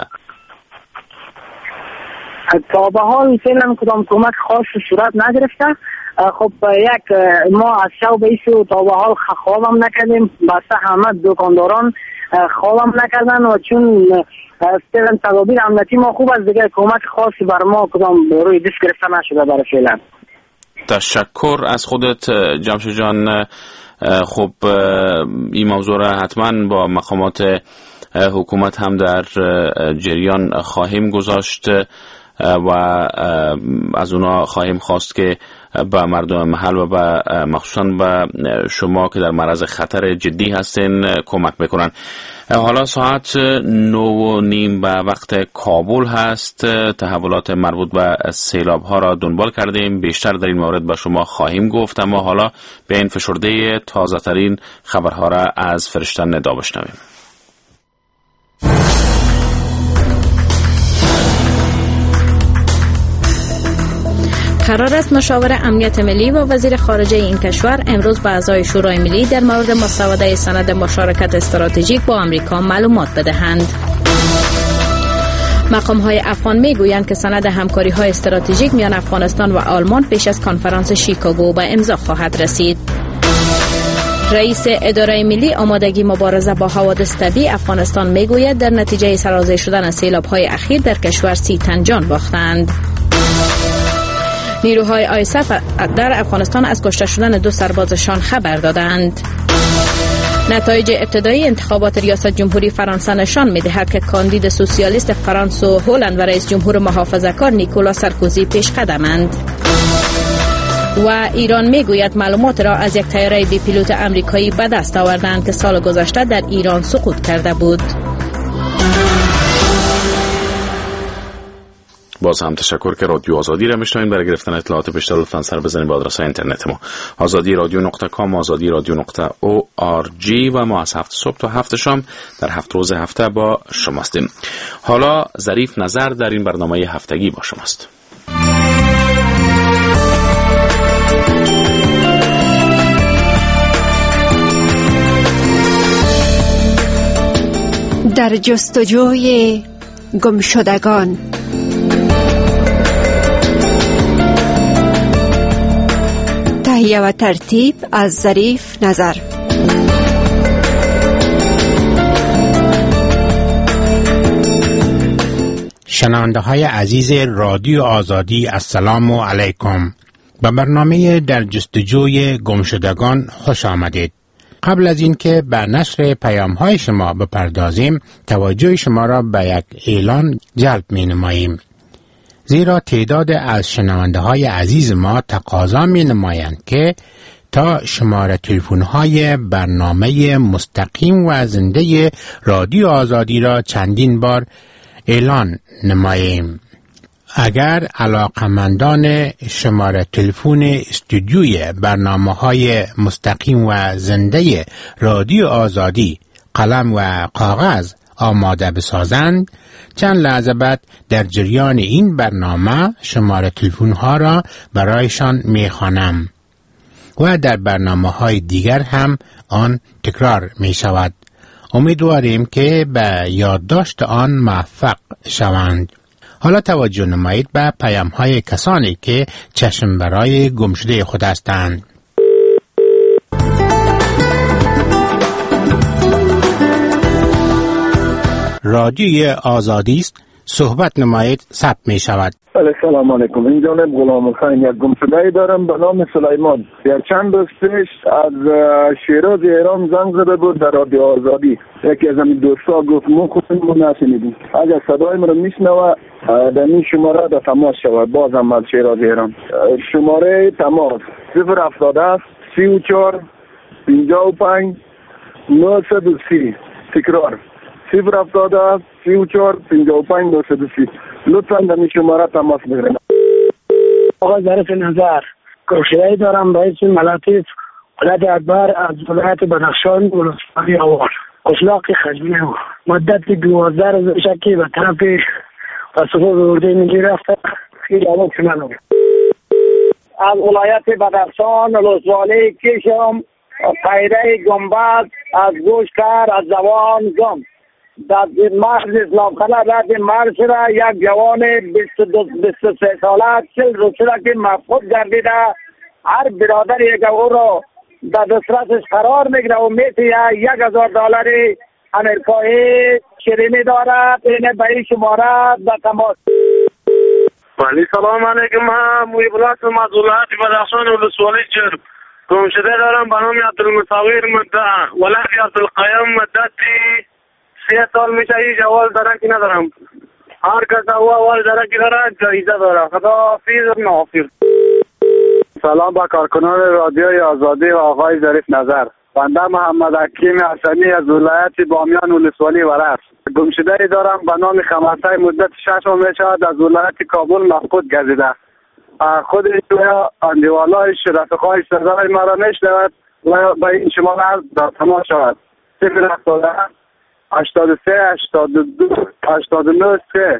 تا به حال فعلا کدام کمک خاص صورت نگرفته. خب یک ما از شب بیسو تا به حال خوابم نکردیم، بسته همه دکانداران خوابم نکردن و چون فعلا تدابیر امنیتی ما خوب است دیگه کمک خاصی بر ما کدام روی دست گرفته نشده برای فعلا. تشکر از خودت جمشید جان. خب این موضوع را حتما با مقامات حکومت هم در جریان خواهیم گذاشت و از اونا خواهیم خواست که به مردم محل و به مخصوصا به شما که در معرض خطر جدی هستین کمک بکنن. حالا ساعت نو و نیم به وقت کابل هست. تحولات مربوط به سیلاب ها را دنبال کردیم، بیشتر در این مورد به شما خواهیم گفت، اما حالا به این فشرده تازه ترین خبرها را از فرشته ندا بشنویم. قرار است مشاور امنیت ملی و وزیر خارجه این کشور امروز به اعضای شورای ملی در مورد مسوده سند مشارکت استراتژیک با آمریکا معلومات بدهند. مقام‌های افغان میگویند که سند همکاری‌های استراتژیک میان افغانستان و آلمان پیش از کنفرانس شیکاگو به امضا خواهد رسید. رئیس اداره ملی آمادگی مبارزه با حوادث طبیعی افغانستان میگوید در نتیجه سرازیر شدن سیلاب‌های اخیر در کشور سی تن جان باختند. نیروهای آی اس اف در افغانستان از کشته شدن دو سربازشان خبر دادند. نتایج ابتدایی انتخابات ریاست جمهوری فرانسه نشان می‌دهد که کاندید سوسیالیست فرانس و هلند و رئیس جمهور محافظه‌کار نیکولا سارکوزی پیش قدمند. و ایران میگوید معلومات را از یک طیاره بی پیلوت آمریکایی به دست آوردند که سال گذشته در ایران سقوط کرده بود. باز هم تشکر که رادیو آزادی را میشنوید. برای گرفتن اطلاعات بیشتر لطفاً سر بزنید به آدرس اینترنت ما آزادی رادیو نقطه کام، آزادی رادیو نقطه او آر جی و ما از هفت صبح تا هفت شام در هفت روز هفته با شما هستیم. حالا ظریف نظر در این برنامه هفتگی با شماست. در جستجوی گمشدگان. تهیه و ترتیب از ظریف نظر. شنونده های عزیز رادیو آزادی، السلام علیکم. به برنامه در جستجوی گمشدگان خوش آمدید. قبل از اینکه به نشر پیام های شما بپردازیم، توجه شما را به یک اعلان جلب می نماییم. زیرا تعداد از شنونده های عزیز ما تقاضا می نمایند که تا شماره تلفن های برنامه مستقیم و زنده رادیو آزادی را چندین بار اعلان نماییم. اگر علاقمندان شماره تلفن استودیوی برنامه های مستقیم و زنده رادیو آزادی قلم و کاغذ آماده بسازند، چند لحظه بعد در جریان این برنامه شماره تلفن ها را برایشان می خوانم و در برنامه های دیگر هم آن تکرار می شود. امیدواریم که به یادداشت آن موفق شوند. حالا توجه نمایید به پیام های کسانی که چشم برای گمشده خود هستند. رادیوی آزادی است صحبت نمایید ثبت می شود. سلام علیکم. این جانب غلام حسین، یک گمشده دارم به نام سلیمان. یک چند روز پیش از شیراز ایران زنگ زده بود در رادیو آزادی. یکی از این دوستا گفت ما خودمون ما نشنیدیم، اگر صدای ما رو میشنوه در این شماره در تماس شود. بازم از شیراز ایران شماره تماس صفر هفتاد هفت سی و چهار پنجاه و پنج نهصد و سی. تکرار صفر هفتاد هفت سی و چهار پنجاه و پنج نهصد و سی. لطفاً در این شماره تماس بگیرید. آقا ظریف نظر، گمشده‌ای دارم به اسم ملاتیف ولد اکبر از ولایت بدخشان ولسوالی آوار قشلاق خجلی. مدت دوازده روز شکی به طرف پاسپورت ورده میگی رفته خیلی عوض شمالم از ولایت بدخشان ولسوالی کشم پیره گنبد از گوش کر از زبان گم در مرز اسلامخانه رد مرز را یک جوان بیست و سه ساله چل روز شده که مفقود گردیده. هر برادر یک او را در دسترسش قرار میگیره و میتونه یک هزار دلار امریکایی شیرینی دارد. اینه به این شماره در تماس. ولی سلام علیکم. هم مویبلات مزولات بدخشان ولسوالی جرب گمشده دارم به نام عبدالمصور مدعا ولد عبدالقیم مدتی سه سال میشه هیچ اول درکی ندارم. هر کس اول درکی داره جایزه داره. خدا حافظ نافظ. سلام با کارکنان رادیوی آزادی و آقای ظریف نظر. بنده محمد حکیم حسنی از ولایت بامیان ولسوالی ورس. گمشده‌ای دارم به نام خمسه مدت شش ماه میشود از ولایت کابل مفقود گردیده. خود ایشون اندیوالایش رفقایش صدای مرا میشنود و به این شما در تماس شود. صفر هفتاد هشتاد و سه هشتاد و دو هشتاد و نه سه.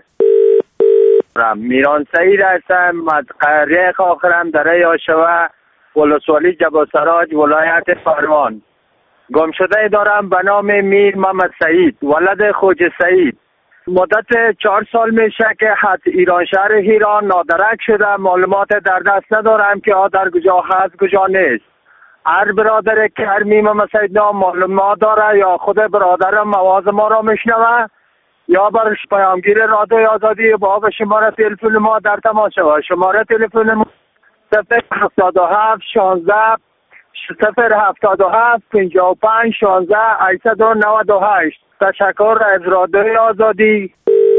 میران سعید هستم از قریه خاخرم دره آشوه ولسوالی جباسراج ولایت فرمان. گمشده دارم به نام میر محمد سعید ولد خوج سعید. مدت چهار سال میشه که حد ایران شهر ایران نادرک شده. معلومات در دست ندارم که آدر کجا هست کجا نیست. هر برادر که هر میر محمد سعید نام معلومات داره یا خود برادر مواز ما را میشنوه یا برش پیامگیر رادیوی آزادی با به شماره تلفن ما در تماس شود. شماره تلفن ما صفر هفتاد و هفت شانزده صفر هفتاد و هفت پنجاه و پنج شانزده هشتصد و نود و هشت. تشکر از رادیوی آزادی.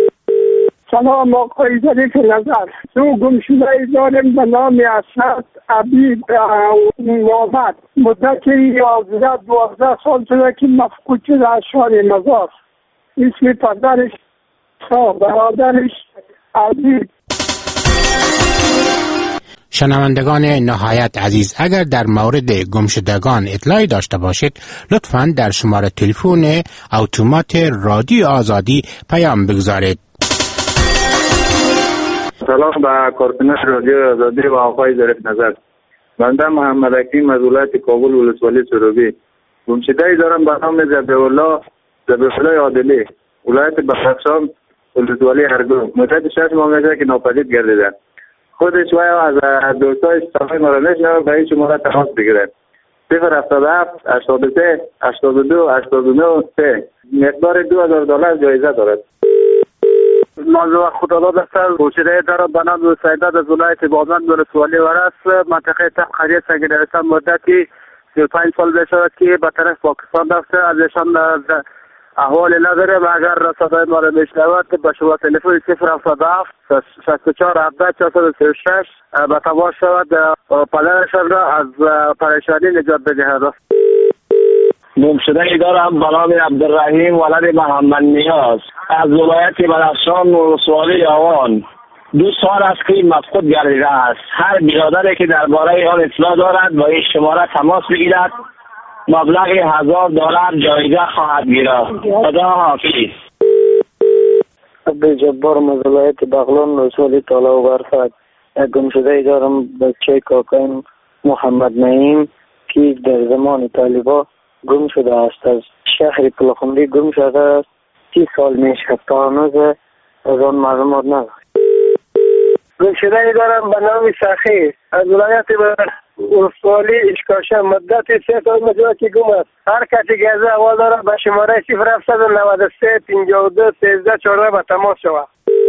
سلام آقای ظریف نظر. تو گمشده دارم به نام اسد عبید محمد. مدت یازده دوازده سال شده که مفقود شده از شهر مزار. اسم پدرش تا برادرش عبید. شنوندگان نهایت عزیز، اگر در مورد گمشدگان اطلاعی داشته باشید لطفاً در شماره تلفن اتومات رادیو آزادی پیام بگذارید. سلام به کارکنان رادیو آزادی و آقای ظریف نظر. بنده محمد حکیم از ولایت کابل ولسوالی سروبی. گمشده‌ای دارم به نام ذبیح‌الله ذبیح‌الله عادلی ولایت بدخشان ولسوالی هرگو. مدت شش ماه میشه که ناپدید گردیده. خودش و از دوستایش صفحه ما را نشنوه به این شماره تماس بگیرد. صفر هفتاد و هفت هشتاد و سه هشتاد و دو هشتاد و نه سه. مقدار دو هزار دلار جایزه دارد. موضوع خداداد است. گمشده دارم به نام سیداد از ولایت بامیان ولسوالی ورس منطقه تخت قریه سنگینرستان. مدتی سی و پنج سال میشود که به طرف پاکستان رفته. ازشان احوال نداره و اگر صدای ما را میشنود به شما تلفن صفر هفتاد و هفت شصت و چهار هفده چهارصد و سی و شش به تماس شود پدرشان را از پریشانی نجات بدهد. گمشده‌ای دارم به نام عبدالرحیم ولد محمد نیاز از ولایت بدخشان ولسوالی آوان. دو سال است که مفقود گردیده است. هر برادری که درباره آن اطلاع دارد با این شماره تماس بگیرد. مبلغ هزار دلار جایزه خواهد گرفت. خدا حافظ. عبد جبار از ولایت بغلان ولسوالی طالع و برفت. گمشده‌ای دارم بچه کاکایم محمد نعیم که در زمان طالبا گم شده است. از شهر پلخمری گم شده است. سی سال میشه تا هنوز از آن معلومات ندارم. گمشده‌ای دارم به نام سخی از ولایت ولسوالی اشکاشم. مدت سه سال مجموعه که گم است. هر کسی که از اول داره به شماره صفر هفتصد و نود و سه پنجاه و دو سیزده چهارده به تماس شود.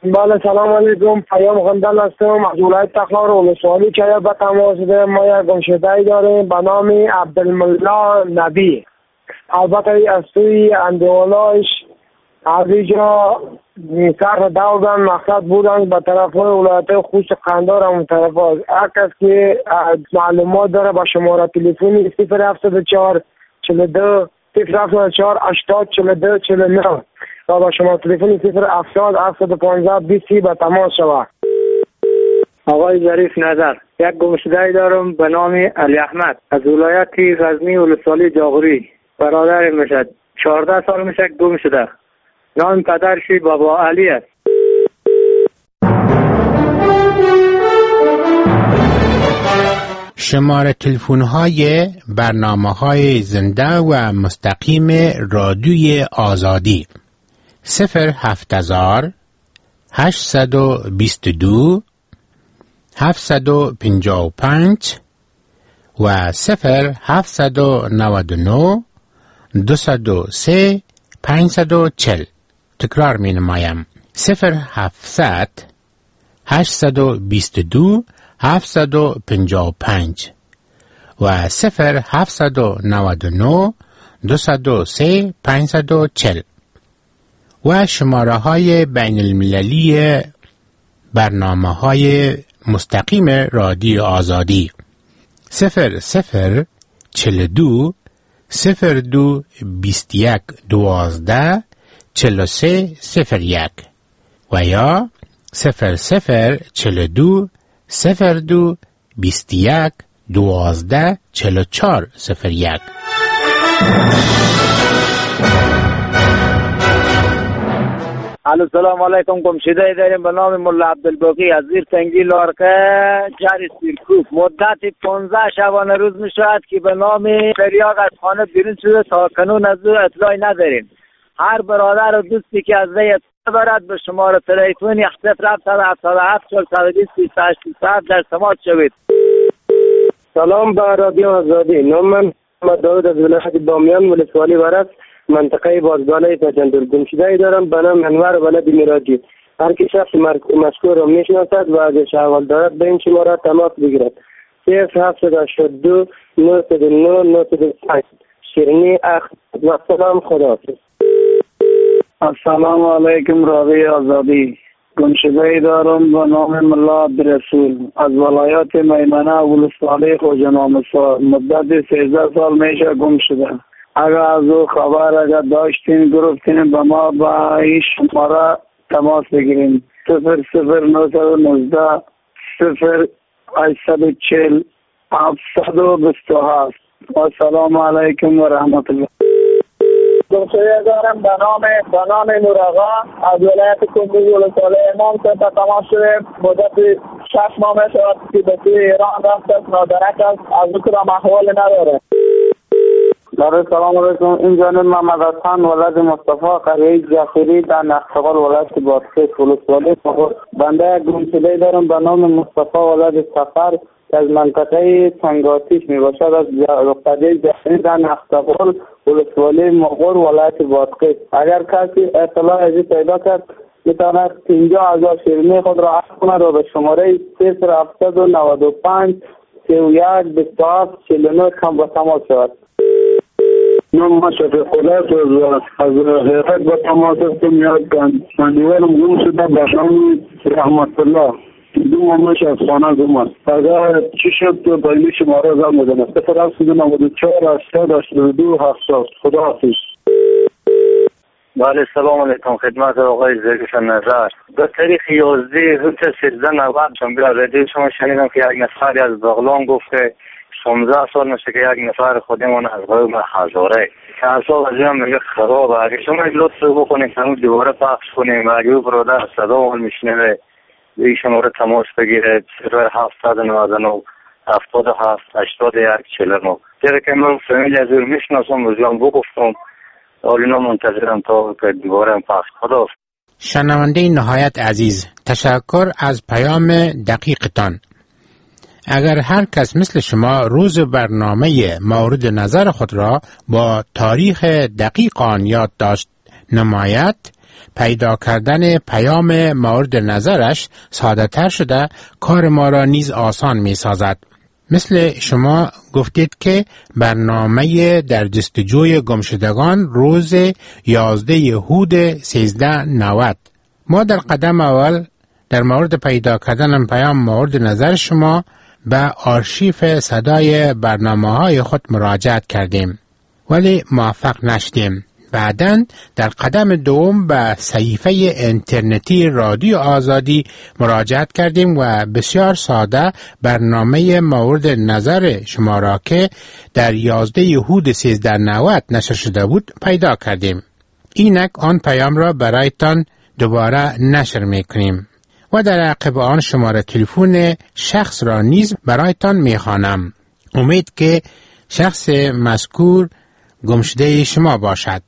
بله سلام علیکم. پیام غندل هستم از ولایت تخار ولسوالی که به تماس ده. ما یک گمشده داریم به نام عبدالملا نبی. البته از توی اندولایش از اینجا صرف دولدن مقصد بودن به طرف ولایت خوش قندار همون طرف ها. اکس که معلومات داره با شماره تلفنی صفر هفتصد و چهار چهل و دو صفر هفتاد و چهار هشتاد چهل و دو چهل و نه و با شما تلفنی صفر هفتاد هفتاد و پانزده بیست به تماس شود. آقای ظریف نظر، یک گمشده دارم به نام علی احمد از ولایت غزنی ولسوالی جاغوری. برادر میشد، چهارده سال میشه گم شده. نام پدرشی بابا علی است. شماره تلفن های برنامه های زنده و مستقیم رادیوی آزادی صفر هفت هزار هشتصد و بیست و دو هفتصد و پنجاه و پنج و صفر هفتصد و نود و نه دویست و سه پانصد و چهل. تکرار می نمایم صفر هفتصد هشتصد و بیست و دو هفتصد و پنجاه و پنج و صفر هفتصد و نود و نه دویست و سه پانصد و چهل و شماره های بین المللی برنامه های مستقیم رادیو آزادی صفر صفر چهل و دو صفر دو بیست و یک دوازده چهل و سه صفر یک و یا صفر صفر چهل و دو صفر دو بیست و یک دوازده چهل و چهار صفر یک. الو سلام علیکم. گمشده داریم به نام مولا عبدالباقی از زیر تنگی لارکه جری سیرکوب. مدت پانزده شبانه روز می شود که به نام فریاق از خانه بیرون شده. تا کنون از او اطلاعی نداریم. هر برادر و دوستی که از وی اطلاع دارد به شماره تلفن صفر هفتصد و هفتاد و هفت چهارصد و بیست بیست و هشت صفر در تماس شوید. سلام به رادیو آزادی. نام من محمد داود از ولایت بامیان ولسوالی ورس منطقه بازگانه پجندر. گمشده دارم به نام انور ولد میراجی. هر کی شخص مذکور را میشناسد و اگه احوال دارد به این شماره تماس بگیرد. صفر هفتصد و هشتاد و دو نهصد و نه نهصد و پنج. شیرینی اخ و سلام. خداحافظ. السلام علیکم رادیو آزادی. گمشده دارم به نام ملا عبدالرسول از ولایت میمنه ولسوالی خوجا نامسار. مدت سیزده سال میشه گم شده. اگر از او خبر اگر داشتین گرفتین به ما با این شماره تماس بگیرین. صفر صفر نهصد و نوزده صفر هشتصد و چهل هفتصد و بیست و هفت. السلام علیکم و رحمت الله. گمشده دارم به نام به نام نوراغا از ولایت کنگوی ولسوالی امام سنتا تماس شده. مدت شش ماه می شود که به سوی ایران رفته است. نادرک است. از او را محول نداره. بله سلام علیکم. این جانب محمد حسن ولد مصطفی قریه جعفری در نخشقال ولایت بادغیس ولسوالی. بنده گمشده دارم به نام مصطفی ولد سفر از منطقه تنگاتیش می باشد از قریه جعفری در نخشقال ولسوالی مغور ولایت بادغیس. اگر کسی اطلاع ازی پیدا کرد میتواند پنجاه هزار شیرینی خود را عرض کند و به شماره صفر هفتصد و نود و پنج سی و یک بیست و هفت چهل و نه کم با تماس شود. نام ما شفیق الله از حیرت با تماس هستم. یک مندیوالم گم شده به نام رحمت الله. دو مامش از خانه گم است. اگر چی شد تو بایلی شماره زن بودن است. صفر هفتصد و نود و چهار هشتاد هشتاد و دو هفتاد. خدا حافظ. بله سلام علیکم. خدمت آقای ظریف نظر. به تاریخ یازده روز سیزده نود شنبه رادیو شما شنیدم که یک نفری از بغلان گفت که شانزده سال میشه که یک نفر خودمون از قوم هزاره که اصلا وضعیت میگه خرابه. اگه شما یک لطف بکنید همون دوباره پخش کنیم و اگه برادر صدا هم میشنوه به شماره تماس بگیره صفر هفتصد و نود و نه هفتاد و هفت هشتاد و یک چهل و نه. چرا که من فامیل از اون میشناسم و زیان بگفتم حالینا منتظرم تا که دوباره پخش. خدا. شنونده نهایت عزیز، تشکر از پیام دقیقتان. اگر هر کس مثل شما روز برنامه مورد نظر خود را با تاریخ دقیق آن یادداشت نماید، پیدا کردن پیام مورد نظرش ساده تر شده کار ما را نیز آسان می سازد. مثل شما گفتید که برنامه در جستجوی گمشدگان روز یازده هود سیزده نود. ما در قدم اول در مورد پیدا کردن پیام مورد نظر شما به آرشیف صدای برنامه‌های خود مراجعت کردیم ولی موفق نشدیم. بعداً در قدم دوم به صحیفه اینترنتی رادیو آزادی مراجعت کردیم و بسیار ساده برنامه مورد نظر شما را که در یازده هود سیزده نود نشر شده بود پیدا کردیم. اینک آن پیام را برایتان دوباره نشر میکنیم و در عقب آن شماره تلفن شخص را نیز برایتان میخوانم. امید که شخص مذکور گمشده شما باشد.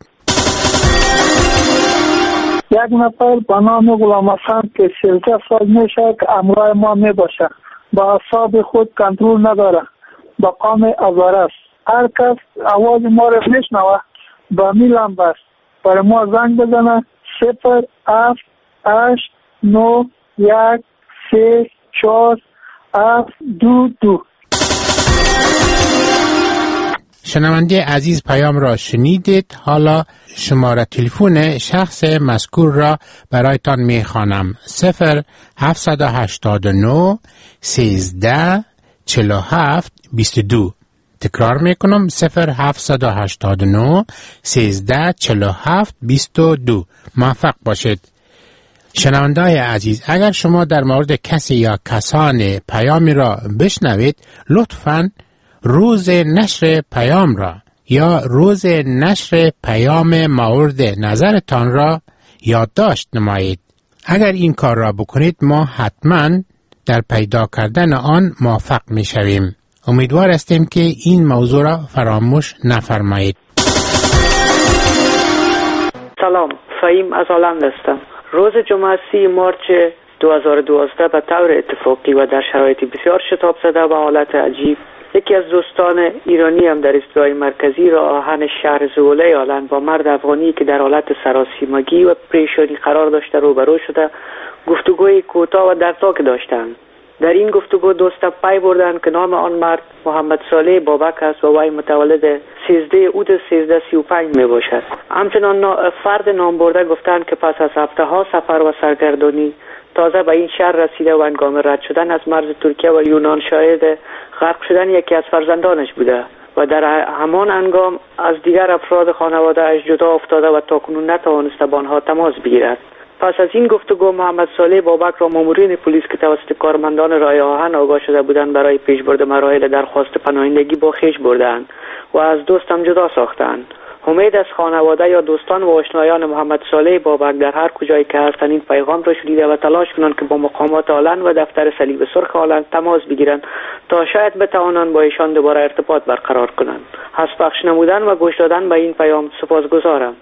یک نفر به نام غلام حسن که سیزده سال میشه که همراه ما میباشه، با اعصاب خود کنترل نداره، با قام آزار است. هر کس آواز ما را میشنوه با میلم بست برای ما زنگ بزنه صفر هفت هشت نو یک سه چهار هفت دو دو. شنونده عزیز پیام را شنیدید. حالا شماره تلفن شخص مذکور را برایتان میخوانم. صفر هفت هشت نه سیزده چهل و هفت بیست و دو. تکرار میکنم صفر هفت هشت نه سیزده چهل و هفت بیست و دو. موفق باشید. شنونده‌های عزیز، اگر شما در مورد کسی یا کسان پیامی را بشنوید لطفاً روز نشر پیام را یا روز نشر پیام مورد نظرتان را یادداشت نمایید. اگر این کار را بکنید ما حتما در پیدا کردن آن موفق می شویم. امیدوار هستیم که این موضوع را فراموش نفرمایید. سلام، فهیم از هلند هستم. روز جمعه سی مارچ دو هزار و دوازده به طور اتفاقی و در شرایط بسیار شتاب زده و حالت عجیب یکی از دوستان ایرانی هم در ایستگاه مرکزی راه آهن شهر زغله آلند با مرد افغانی که در حالت سراسیمگی و پریشانی قرار داشته روبرو شده گفتگوی کوتاه و دردناک داشتند. در این گفتگو دوستا پی بردند که نام آن مرد محمد صالح بابک است و وی متولد سیزده اود سیزده سی و پنج می باشد. همچنان فرد نام برده گفتند که پس از هفته ها سفر و سرگردانی تازه به این شهر رسیده و هنگام رد شدن از مرز ترکیه و یونان شاهد غرق شدن یکی از فرزندانش بوده و در همان هنگام از دیگر افراد خانواده اش جدا افتاده و تاکنون نتوانسته با آنها تماس بگیرد. پس از این گفتگو محمد صالح بابک را مامورین پلیس که توسط کارمندان راه آهن آگاه شده بودند برای پیشبرد مراحل درخواست پناهندگی با خویش بردند و از دوستم جدا ساختند. امید از خانواده یا دوستان و آشنایان محمد صالح بابک در هر کجایی که هستند این پیغام را شنیده و تلاش کنند که با مقامات آلند و دفتر صلیب سرخ آلند تماس بگیرند تا شاید بتوانند با ایشان دوباره ارتباط برقرار کنند. از پخش نمودن و گوش دادن به این پیام سپاسگزارم.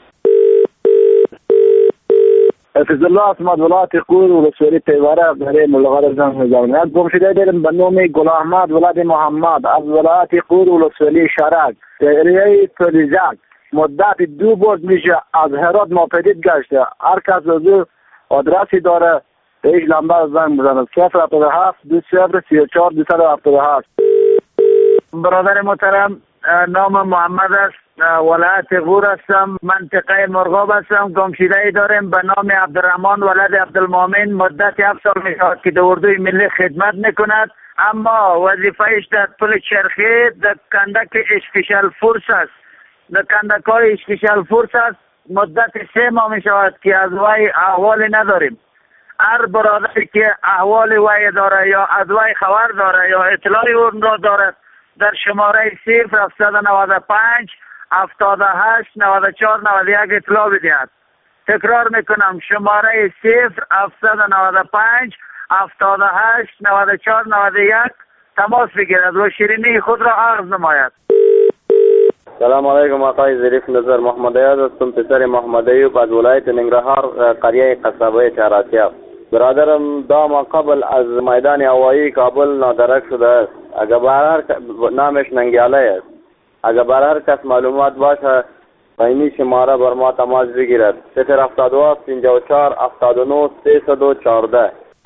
حفظ الله اسمت ولایت قور و رسولی پیواره برای ملاقات زنگ می‌زنم. گمشده داریم به نام گل احمد ولد محمد از ولایت قور و رسولی شرک اریای پلیزک مدت دو بار میشه از هرات ناپدید گشته. هر کس از او آدرسی داره هیچ لمبه زنگ بزنه. صفر هفتاد و هفت دو صفر سی و چهار دو صد و هفتاد و هفت. برادر محترم نام محمد است، ولایت غور هستم، منطقه مرغاب هستم. گمشده داریم به نام عبدالرحمن ولد عبدالمؤمن مدت هفت سال میشود که در اردوی ملی خدمت میکند، اما وظیفهش در پل چرخی در کندک اسپیشال فورس است. در کندک های اسپیشال فورس است. مدت سه ماه میشود که از وی احوالی نداریم. هر برادری که احوال وی داره یا از وی خبر داره یا اطلاعی اون را دارد در شماره صفر هفتصد و نود و پنج هفتاد و هشت نود و چهار نود و یک اطلاع بدهد. تکرار میکنم شماره صفر هفتصد و نود و پنج هفتاد و هشت نود و چهار نود و یک تماس بگیرد و شیرینی خود را عرض نماید. سلام علیکم آقای ظریف نظر محمد عیاض هستم، پسر محمد ایوب از ولایت ننگرهار قریه قصبه چهارآسیاب. برادرم دام قبل از میدان هوایی کابل نادرک شده است. اگر بر هر نامش ننگیاله است. اگر بر هر کس معلومات باشه و این شماره بر ما تماس بگیرد. صفر هفتاد و هفت پنجاه و چهار هفتاد و نه سیصد و چهارده.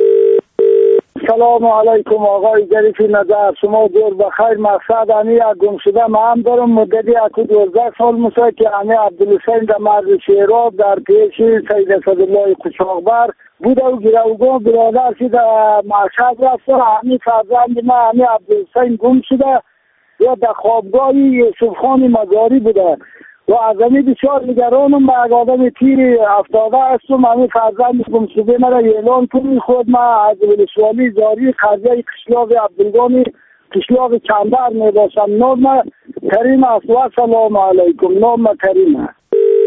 سلام علیکم آقای ظریف نظر، شما دور بخیر. مقصد امی یک گم شده ما هم دارم، مدتی اکو دوازده سال موسیقی که امی عبدالحسین در مرد شیراب در پیش سید اسدالله قشاقبر بود و گروگان برادر که در مشهد رفته. امی فرزند ما امی عبدالحسین گم شده یا در خوابگاه یوسف خان مزاری بوده و از امی بسیار نگرانم. با یک آدم تیر افتاده هستم. امی فرزند گم شده مرا اعلان کنی. خود ما از ولسوالی زاری قضیه قشلاق عبدالگانی قشلاق چنبر می باشم. نام کریم است و سلام علیکم. نام کریم است.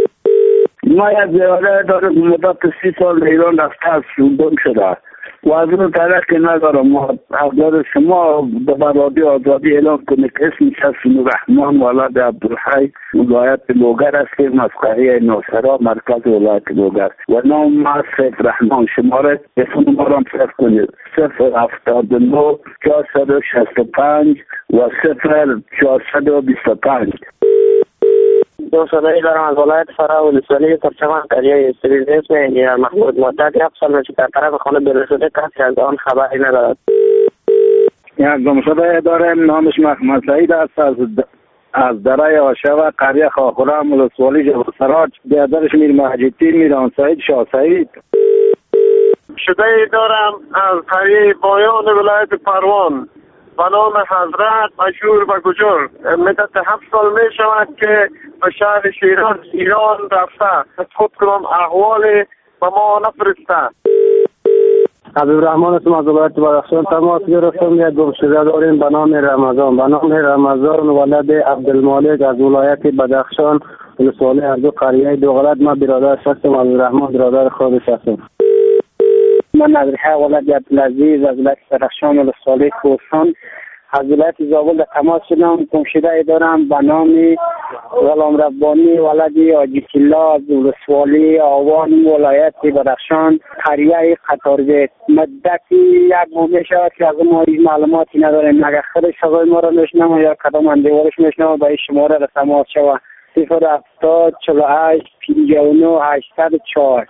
ما یک زیاره دارم مدت سی سال ایران رفته از گم شده و از اون طرف که ندارم. ما حضرت شما در رادیو آزادی اعلان کنه که اسمش حسن رحمان ولد عبدالحی ولایت لوگر است، از قریه نوشهرا مرکز ولایت لوگر و نام ما سید رحمان. شماره اسم ما را صرف کنید صفر هفتاد و نه چهارصد و شصت و پنج و صفر چهارصد و بیست و پنج. دو صدایی دارم از ولایت فرا ولسوالی ترچمان قریه استریز اسم انجینر محمود مدت یک سال نشد در طرف خانه برسده کسی از آن خبری ندارد. یک گم شده دارم نامش محمد سعید است از از درای آشه و قریه خاخورم ولسوالی جبرسراج. بیادرش میر مجیدی میران سعید شاه سعید. شده دارم از قریه بایان ولایت پروان به نام حضرت مشهور و گجر. مدت هفت سال می شود که به شهر شیراز ایران رفته. خود کنم احوال به ما نفرسته. عبدالرحمن اسم از ولایت بدخشان تماس گرفتم. یک گم شده داریم به نام رمضان. به نام رمضان ولد عبدالمالک از ولایت بدخشان ولسوالی از دو قریه دوغلط. ما برادر هستم. عبدالرحمن برادر خودش هستم. من نظریه ولد عبدالعزیز از ولایت بدخشان ولسوالی کوهستان از ولایت زابل در تماس شدم. گم شده دارم به نام غلام ربانی ولد حاجی الله از ولسوالی آوان ولایت بدخشان قریه قطارزه. مدتی یک ماه می شود که از ما هیچ معلوماتی نداریم. اگر خودش صدای ما را میشنوه یا کدام اندیوارش میشنوه به این شماره را تماس شود صفر هفتاد چهل و هشت پنجاه و نه هشتصد و چهار.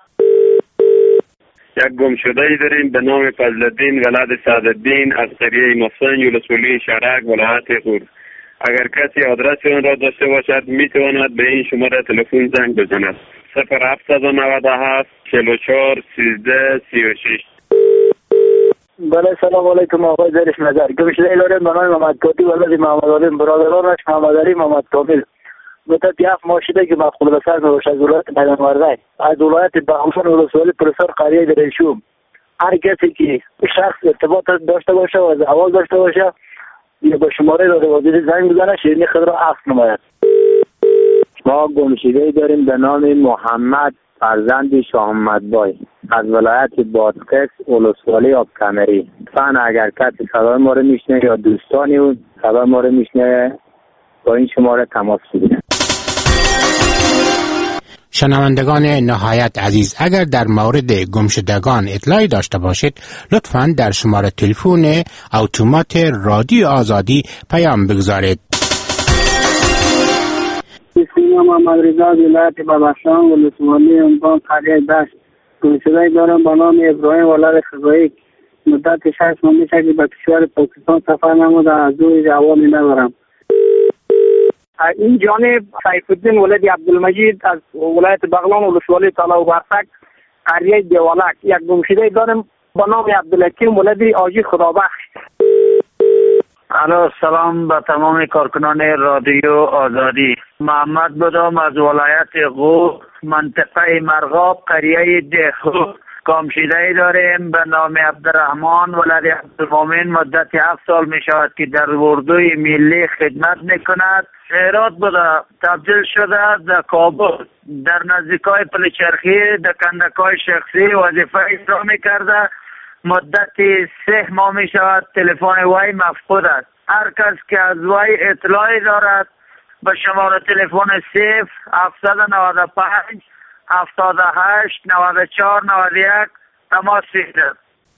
یک گم شده ای داریم به نام فضلالدین ولد سعدالدین از قریه مفسنج ولسوالی شرک ولایت خور. اگر کسی آدرس آن را داشته باشد می تواند به این شماره تلفن زنگ بزند صفر هفتصد و نود و هفت چهل و چهار سیزده سی و شش. بله سلام علیکم آقای ظریف نظر. گم شده ای داریم به نام محمد کاتی ولد محمد علیم برادرانش محمد علی محمد کامل. مدت هفت ماه شده که مفقود به سر نوشت از ولایت میدان ورزی از ولایت بغلان ولسوالی پروفسور قریه دریشوم. هر کسی که شخص ارتباط داشته باشه و از اول داشته باشه یا به شماره داده وزیر زنگ بزنه شیرینی خود را عکس نماید. ما گمشده داریم به نام محمد فرزند شاه محمدبای از ولایت بادغیس ولسوالی آبکمری. فن اگر کسی صدای ما رو میشنه یا دوستانی اون صدای ما رو میشنه با این شماره تماس بگیرن. شنوندگان نهایت عزیز، اگر در مورد گمشدگان اطلاعی داشته باشید لطفاً در شماره تلفن اتومات رادیو آزادی پیام بگذارید. اسم محمد رضا از ولایت بدخشان ولسوالی امبان قریه دشت. گمشده دارم به نام ابراهیم ولد خزایی. مدت شش ماه میشه که به کشور پاکستان سفر نموده. از دوی جوالی ندارم. این جانب سیف الدین ولد عبدالمجید از ولایت بغلان ولسوالی طلا و برفک قریه دیوالک. یک گمشده دارم به نام عبدالحکیم ولد آجی خدابخش. الو سلام به تمام کارکنان رادیو آزادی. محمد بدام از ولایت غور منطقه مرغاب قریه دهخو. گمشده داریم به نام عبدالرحمن ولد عبدالمومن. مدت هفت سال می شود که در اردوی ملی خدمت می کند. هرات بوده تبدیل شده در کابل در نزدیکای پلچرخی در کندکای شخصی وظیفه اجرا می کرده. مدت سه ماه می شود تلفن وی مفقود است. هر کس که از وی اطلاعی دارد به شماره تلفن صفر هفتصد و نود و پنج هفتاد و هشت نود و چهار نود و یک تماس بگیرد.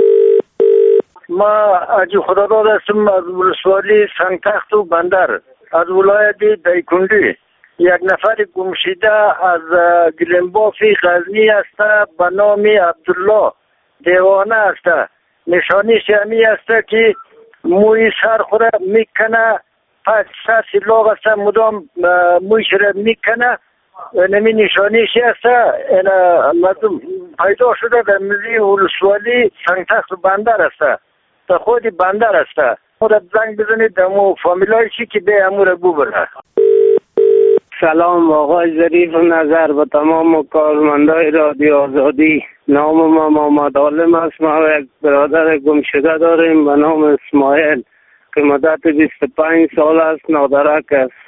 ما اجی خداداد هستم از ولسوالی سنگتخت و بندر از ولایت دایکنډي. یک نفر گمشده از گلنبافی غزنی است به نام عبدالله دیوانه است. نشانیش همی است که موی سر خوره میکنه، پس سر سلاغ است مدام موی شره میکنه. نمی نشانیش است. مردم پیدا شده در ملی ولسوالی سنگتخت بندر است، تا خود بندر است. خود زنگ بزنید دمو فامیلای چی که به امور بو بره. سلام آقای ظریف نظر و تمام کارمندای رادیو آزادی. نام ما محمد عالم است. ما یک برادر گم شده داریم به نام اسماعیل که مدت بیست و پنج سال است نادرک است.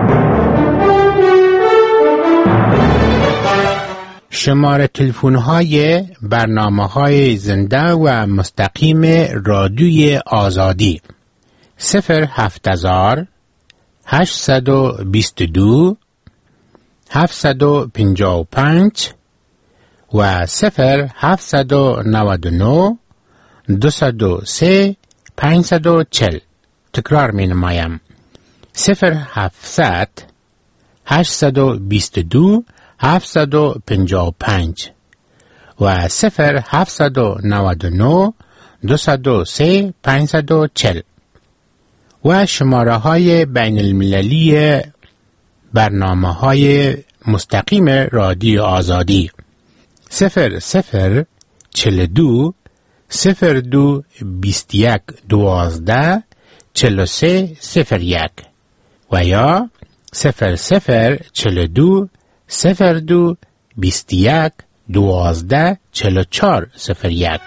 شماره تلفن های برنامه های زنده و مستقیم رادیوی آزادی صفر هفت هزار هشتصد و بیست و دو هفتصد و پنجاه و پنج و صفر هفتصد و نود و نه دویست و سه پانصد و چهل. تکرار می نمایم صفر هفتصد هشتصد و بیست و دو هفتصد و پنجاه و پنج و صفر هفتصد و نود و نه دویست و سه پانصد و چهل و شماره های بین المللی برنامه های مستقیم رادیو آزادی صفر صفر چل دو صفر دو بیست یک دوازده چل و سه صفر یک و یا صفر صفر چل دو صفر دو بیست یک دوازده چل و چهار صفر یک.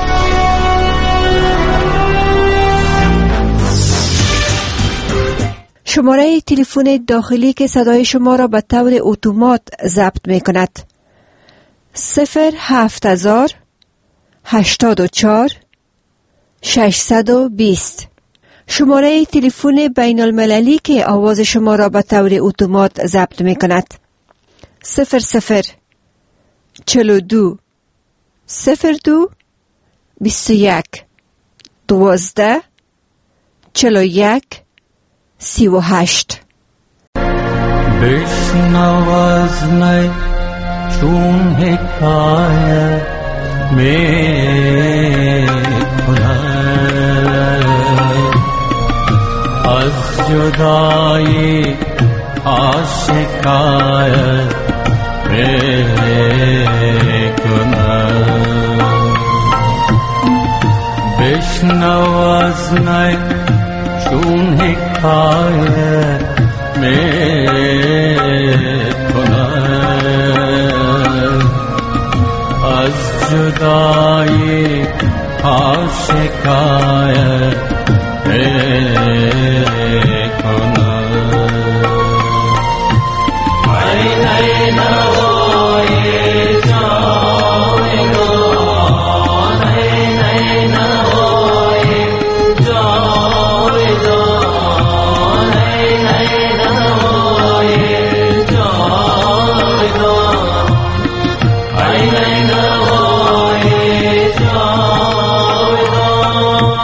شماره تلفن داخلی که صدای شما را به طور اتومات ضبط می کند صفر هفت هزار هشتاد و چهار ششصد و بیست. شماره تلفن بین المللی که آواز شما را به طور اتومات ضبط می کند صفر صفر چل و دو صفر دو بیست و یک دوازده چل و یک سی و هشت. بشنو از نی چون حکایت می کند از جدایی آشکایت می کند. بشنو از نی چون حکایت می کند از جدایی ها شکایت می کند. ای ای نوای جاودان، ای ای نوای جاودان، ای ای نوای جاودان، ای ای نوای جاودان.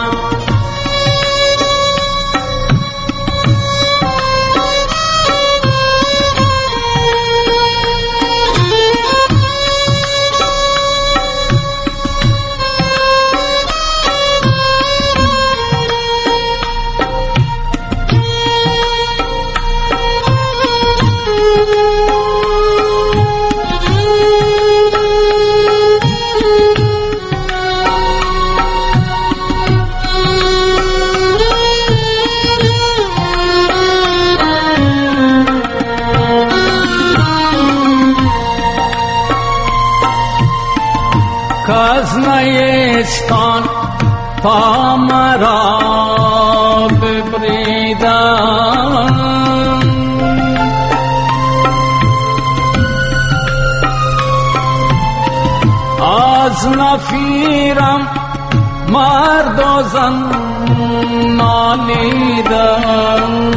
کاز نیستان تا مرا ببریدن، از نفیرم مرد و زن نالیدن.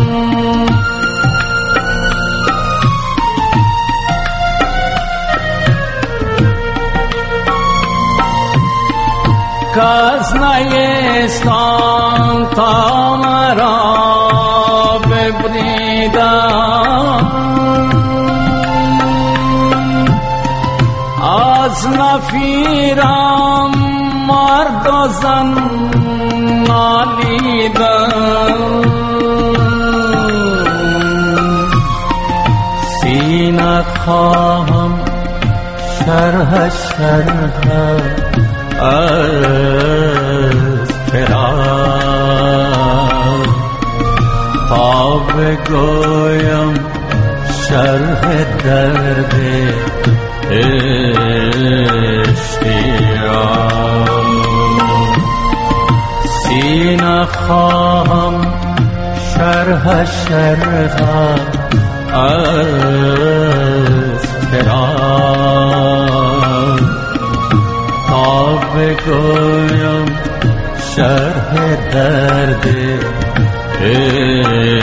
کاز نیستان تا مرا ببریدن، از نفیرم مرد و زن نالیدن سینه خواهم شرح شرح از فراق تا بگویم شرح درد اشتیاق سینه خواهم شرح شرح از فراق تا بگویم شرح درد اشتیاق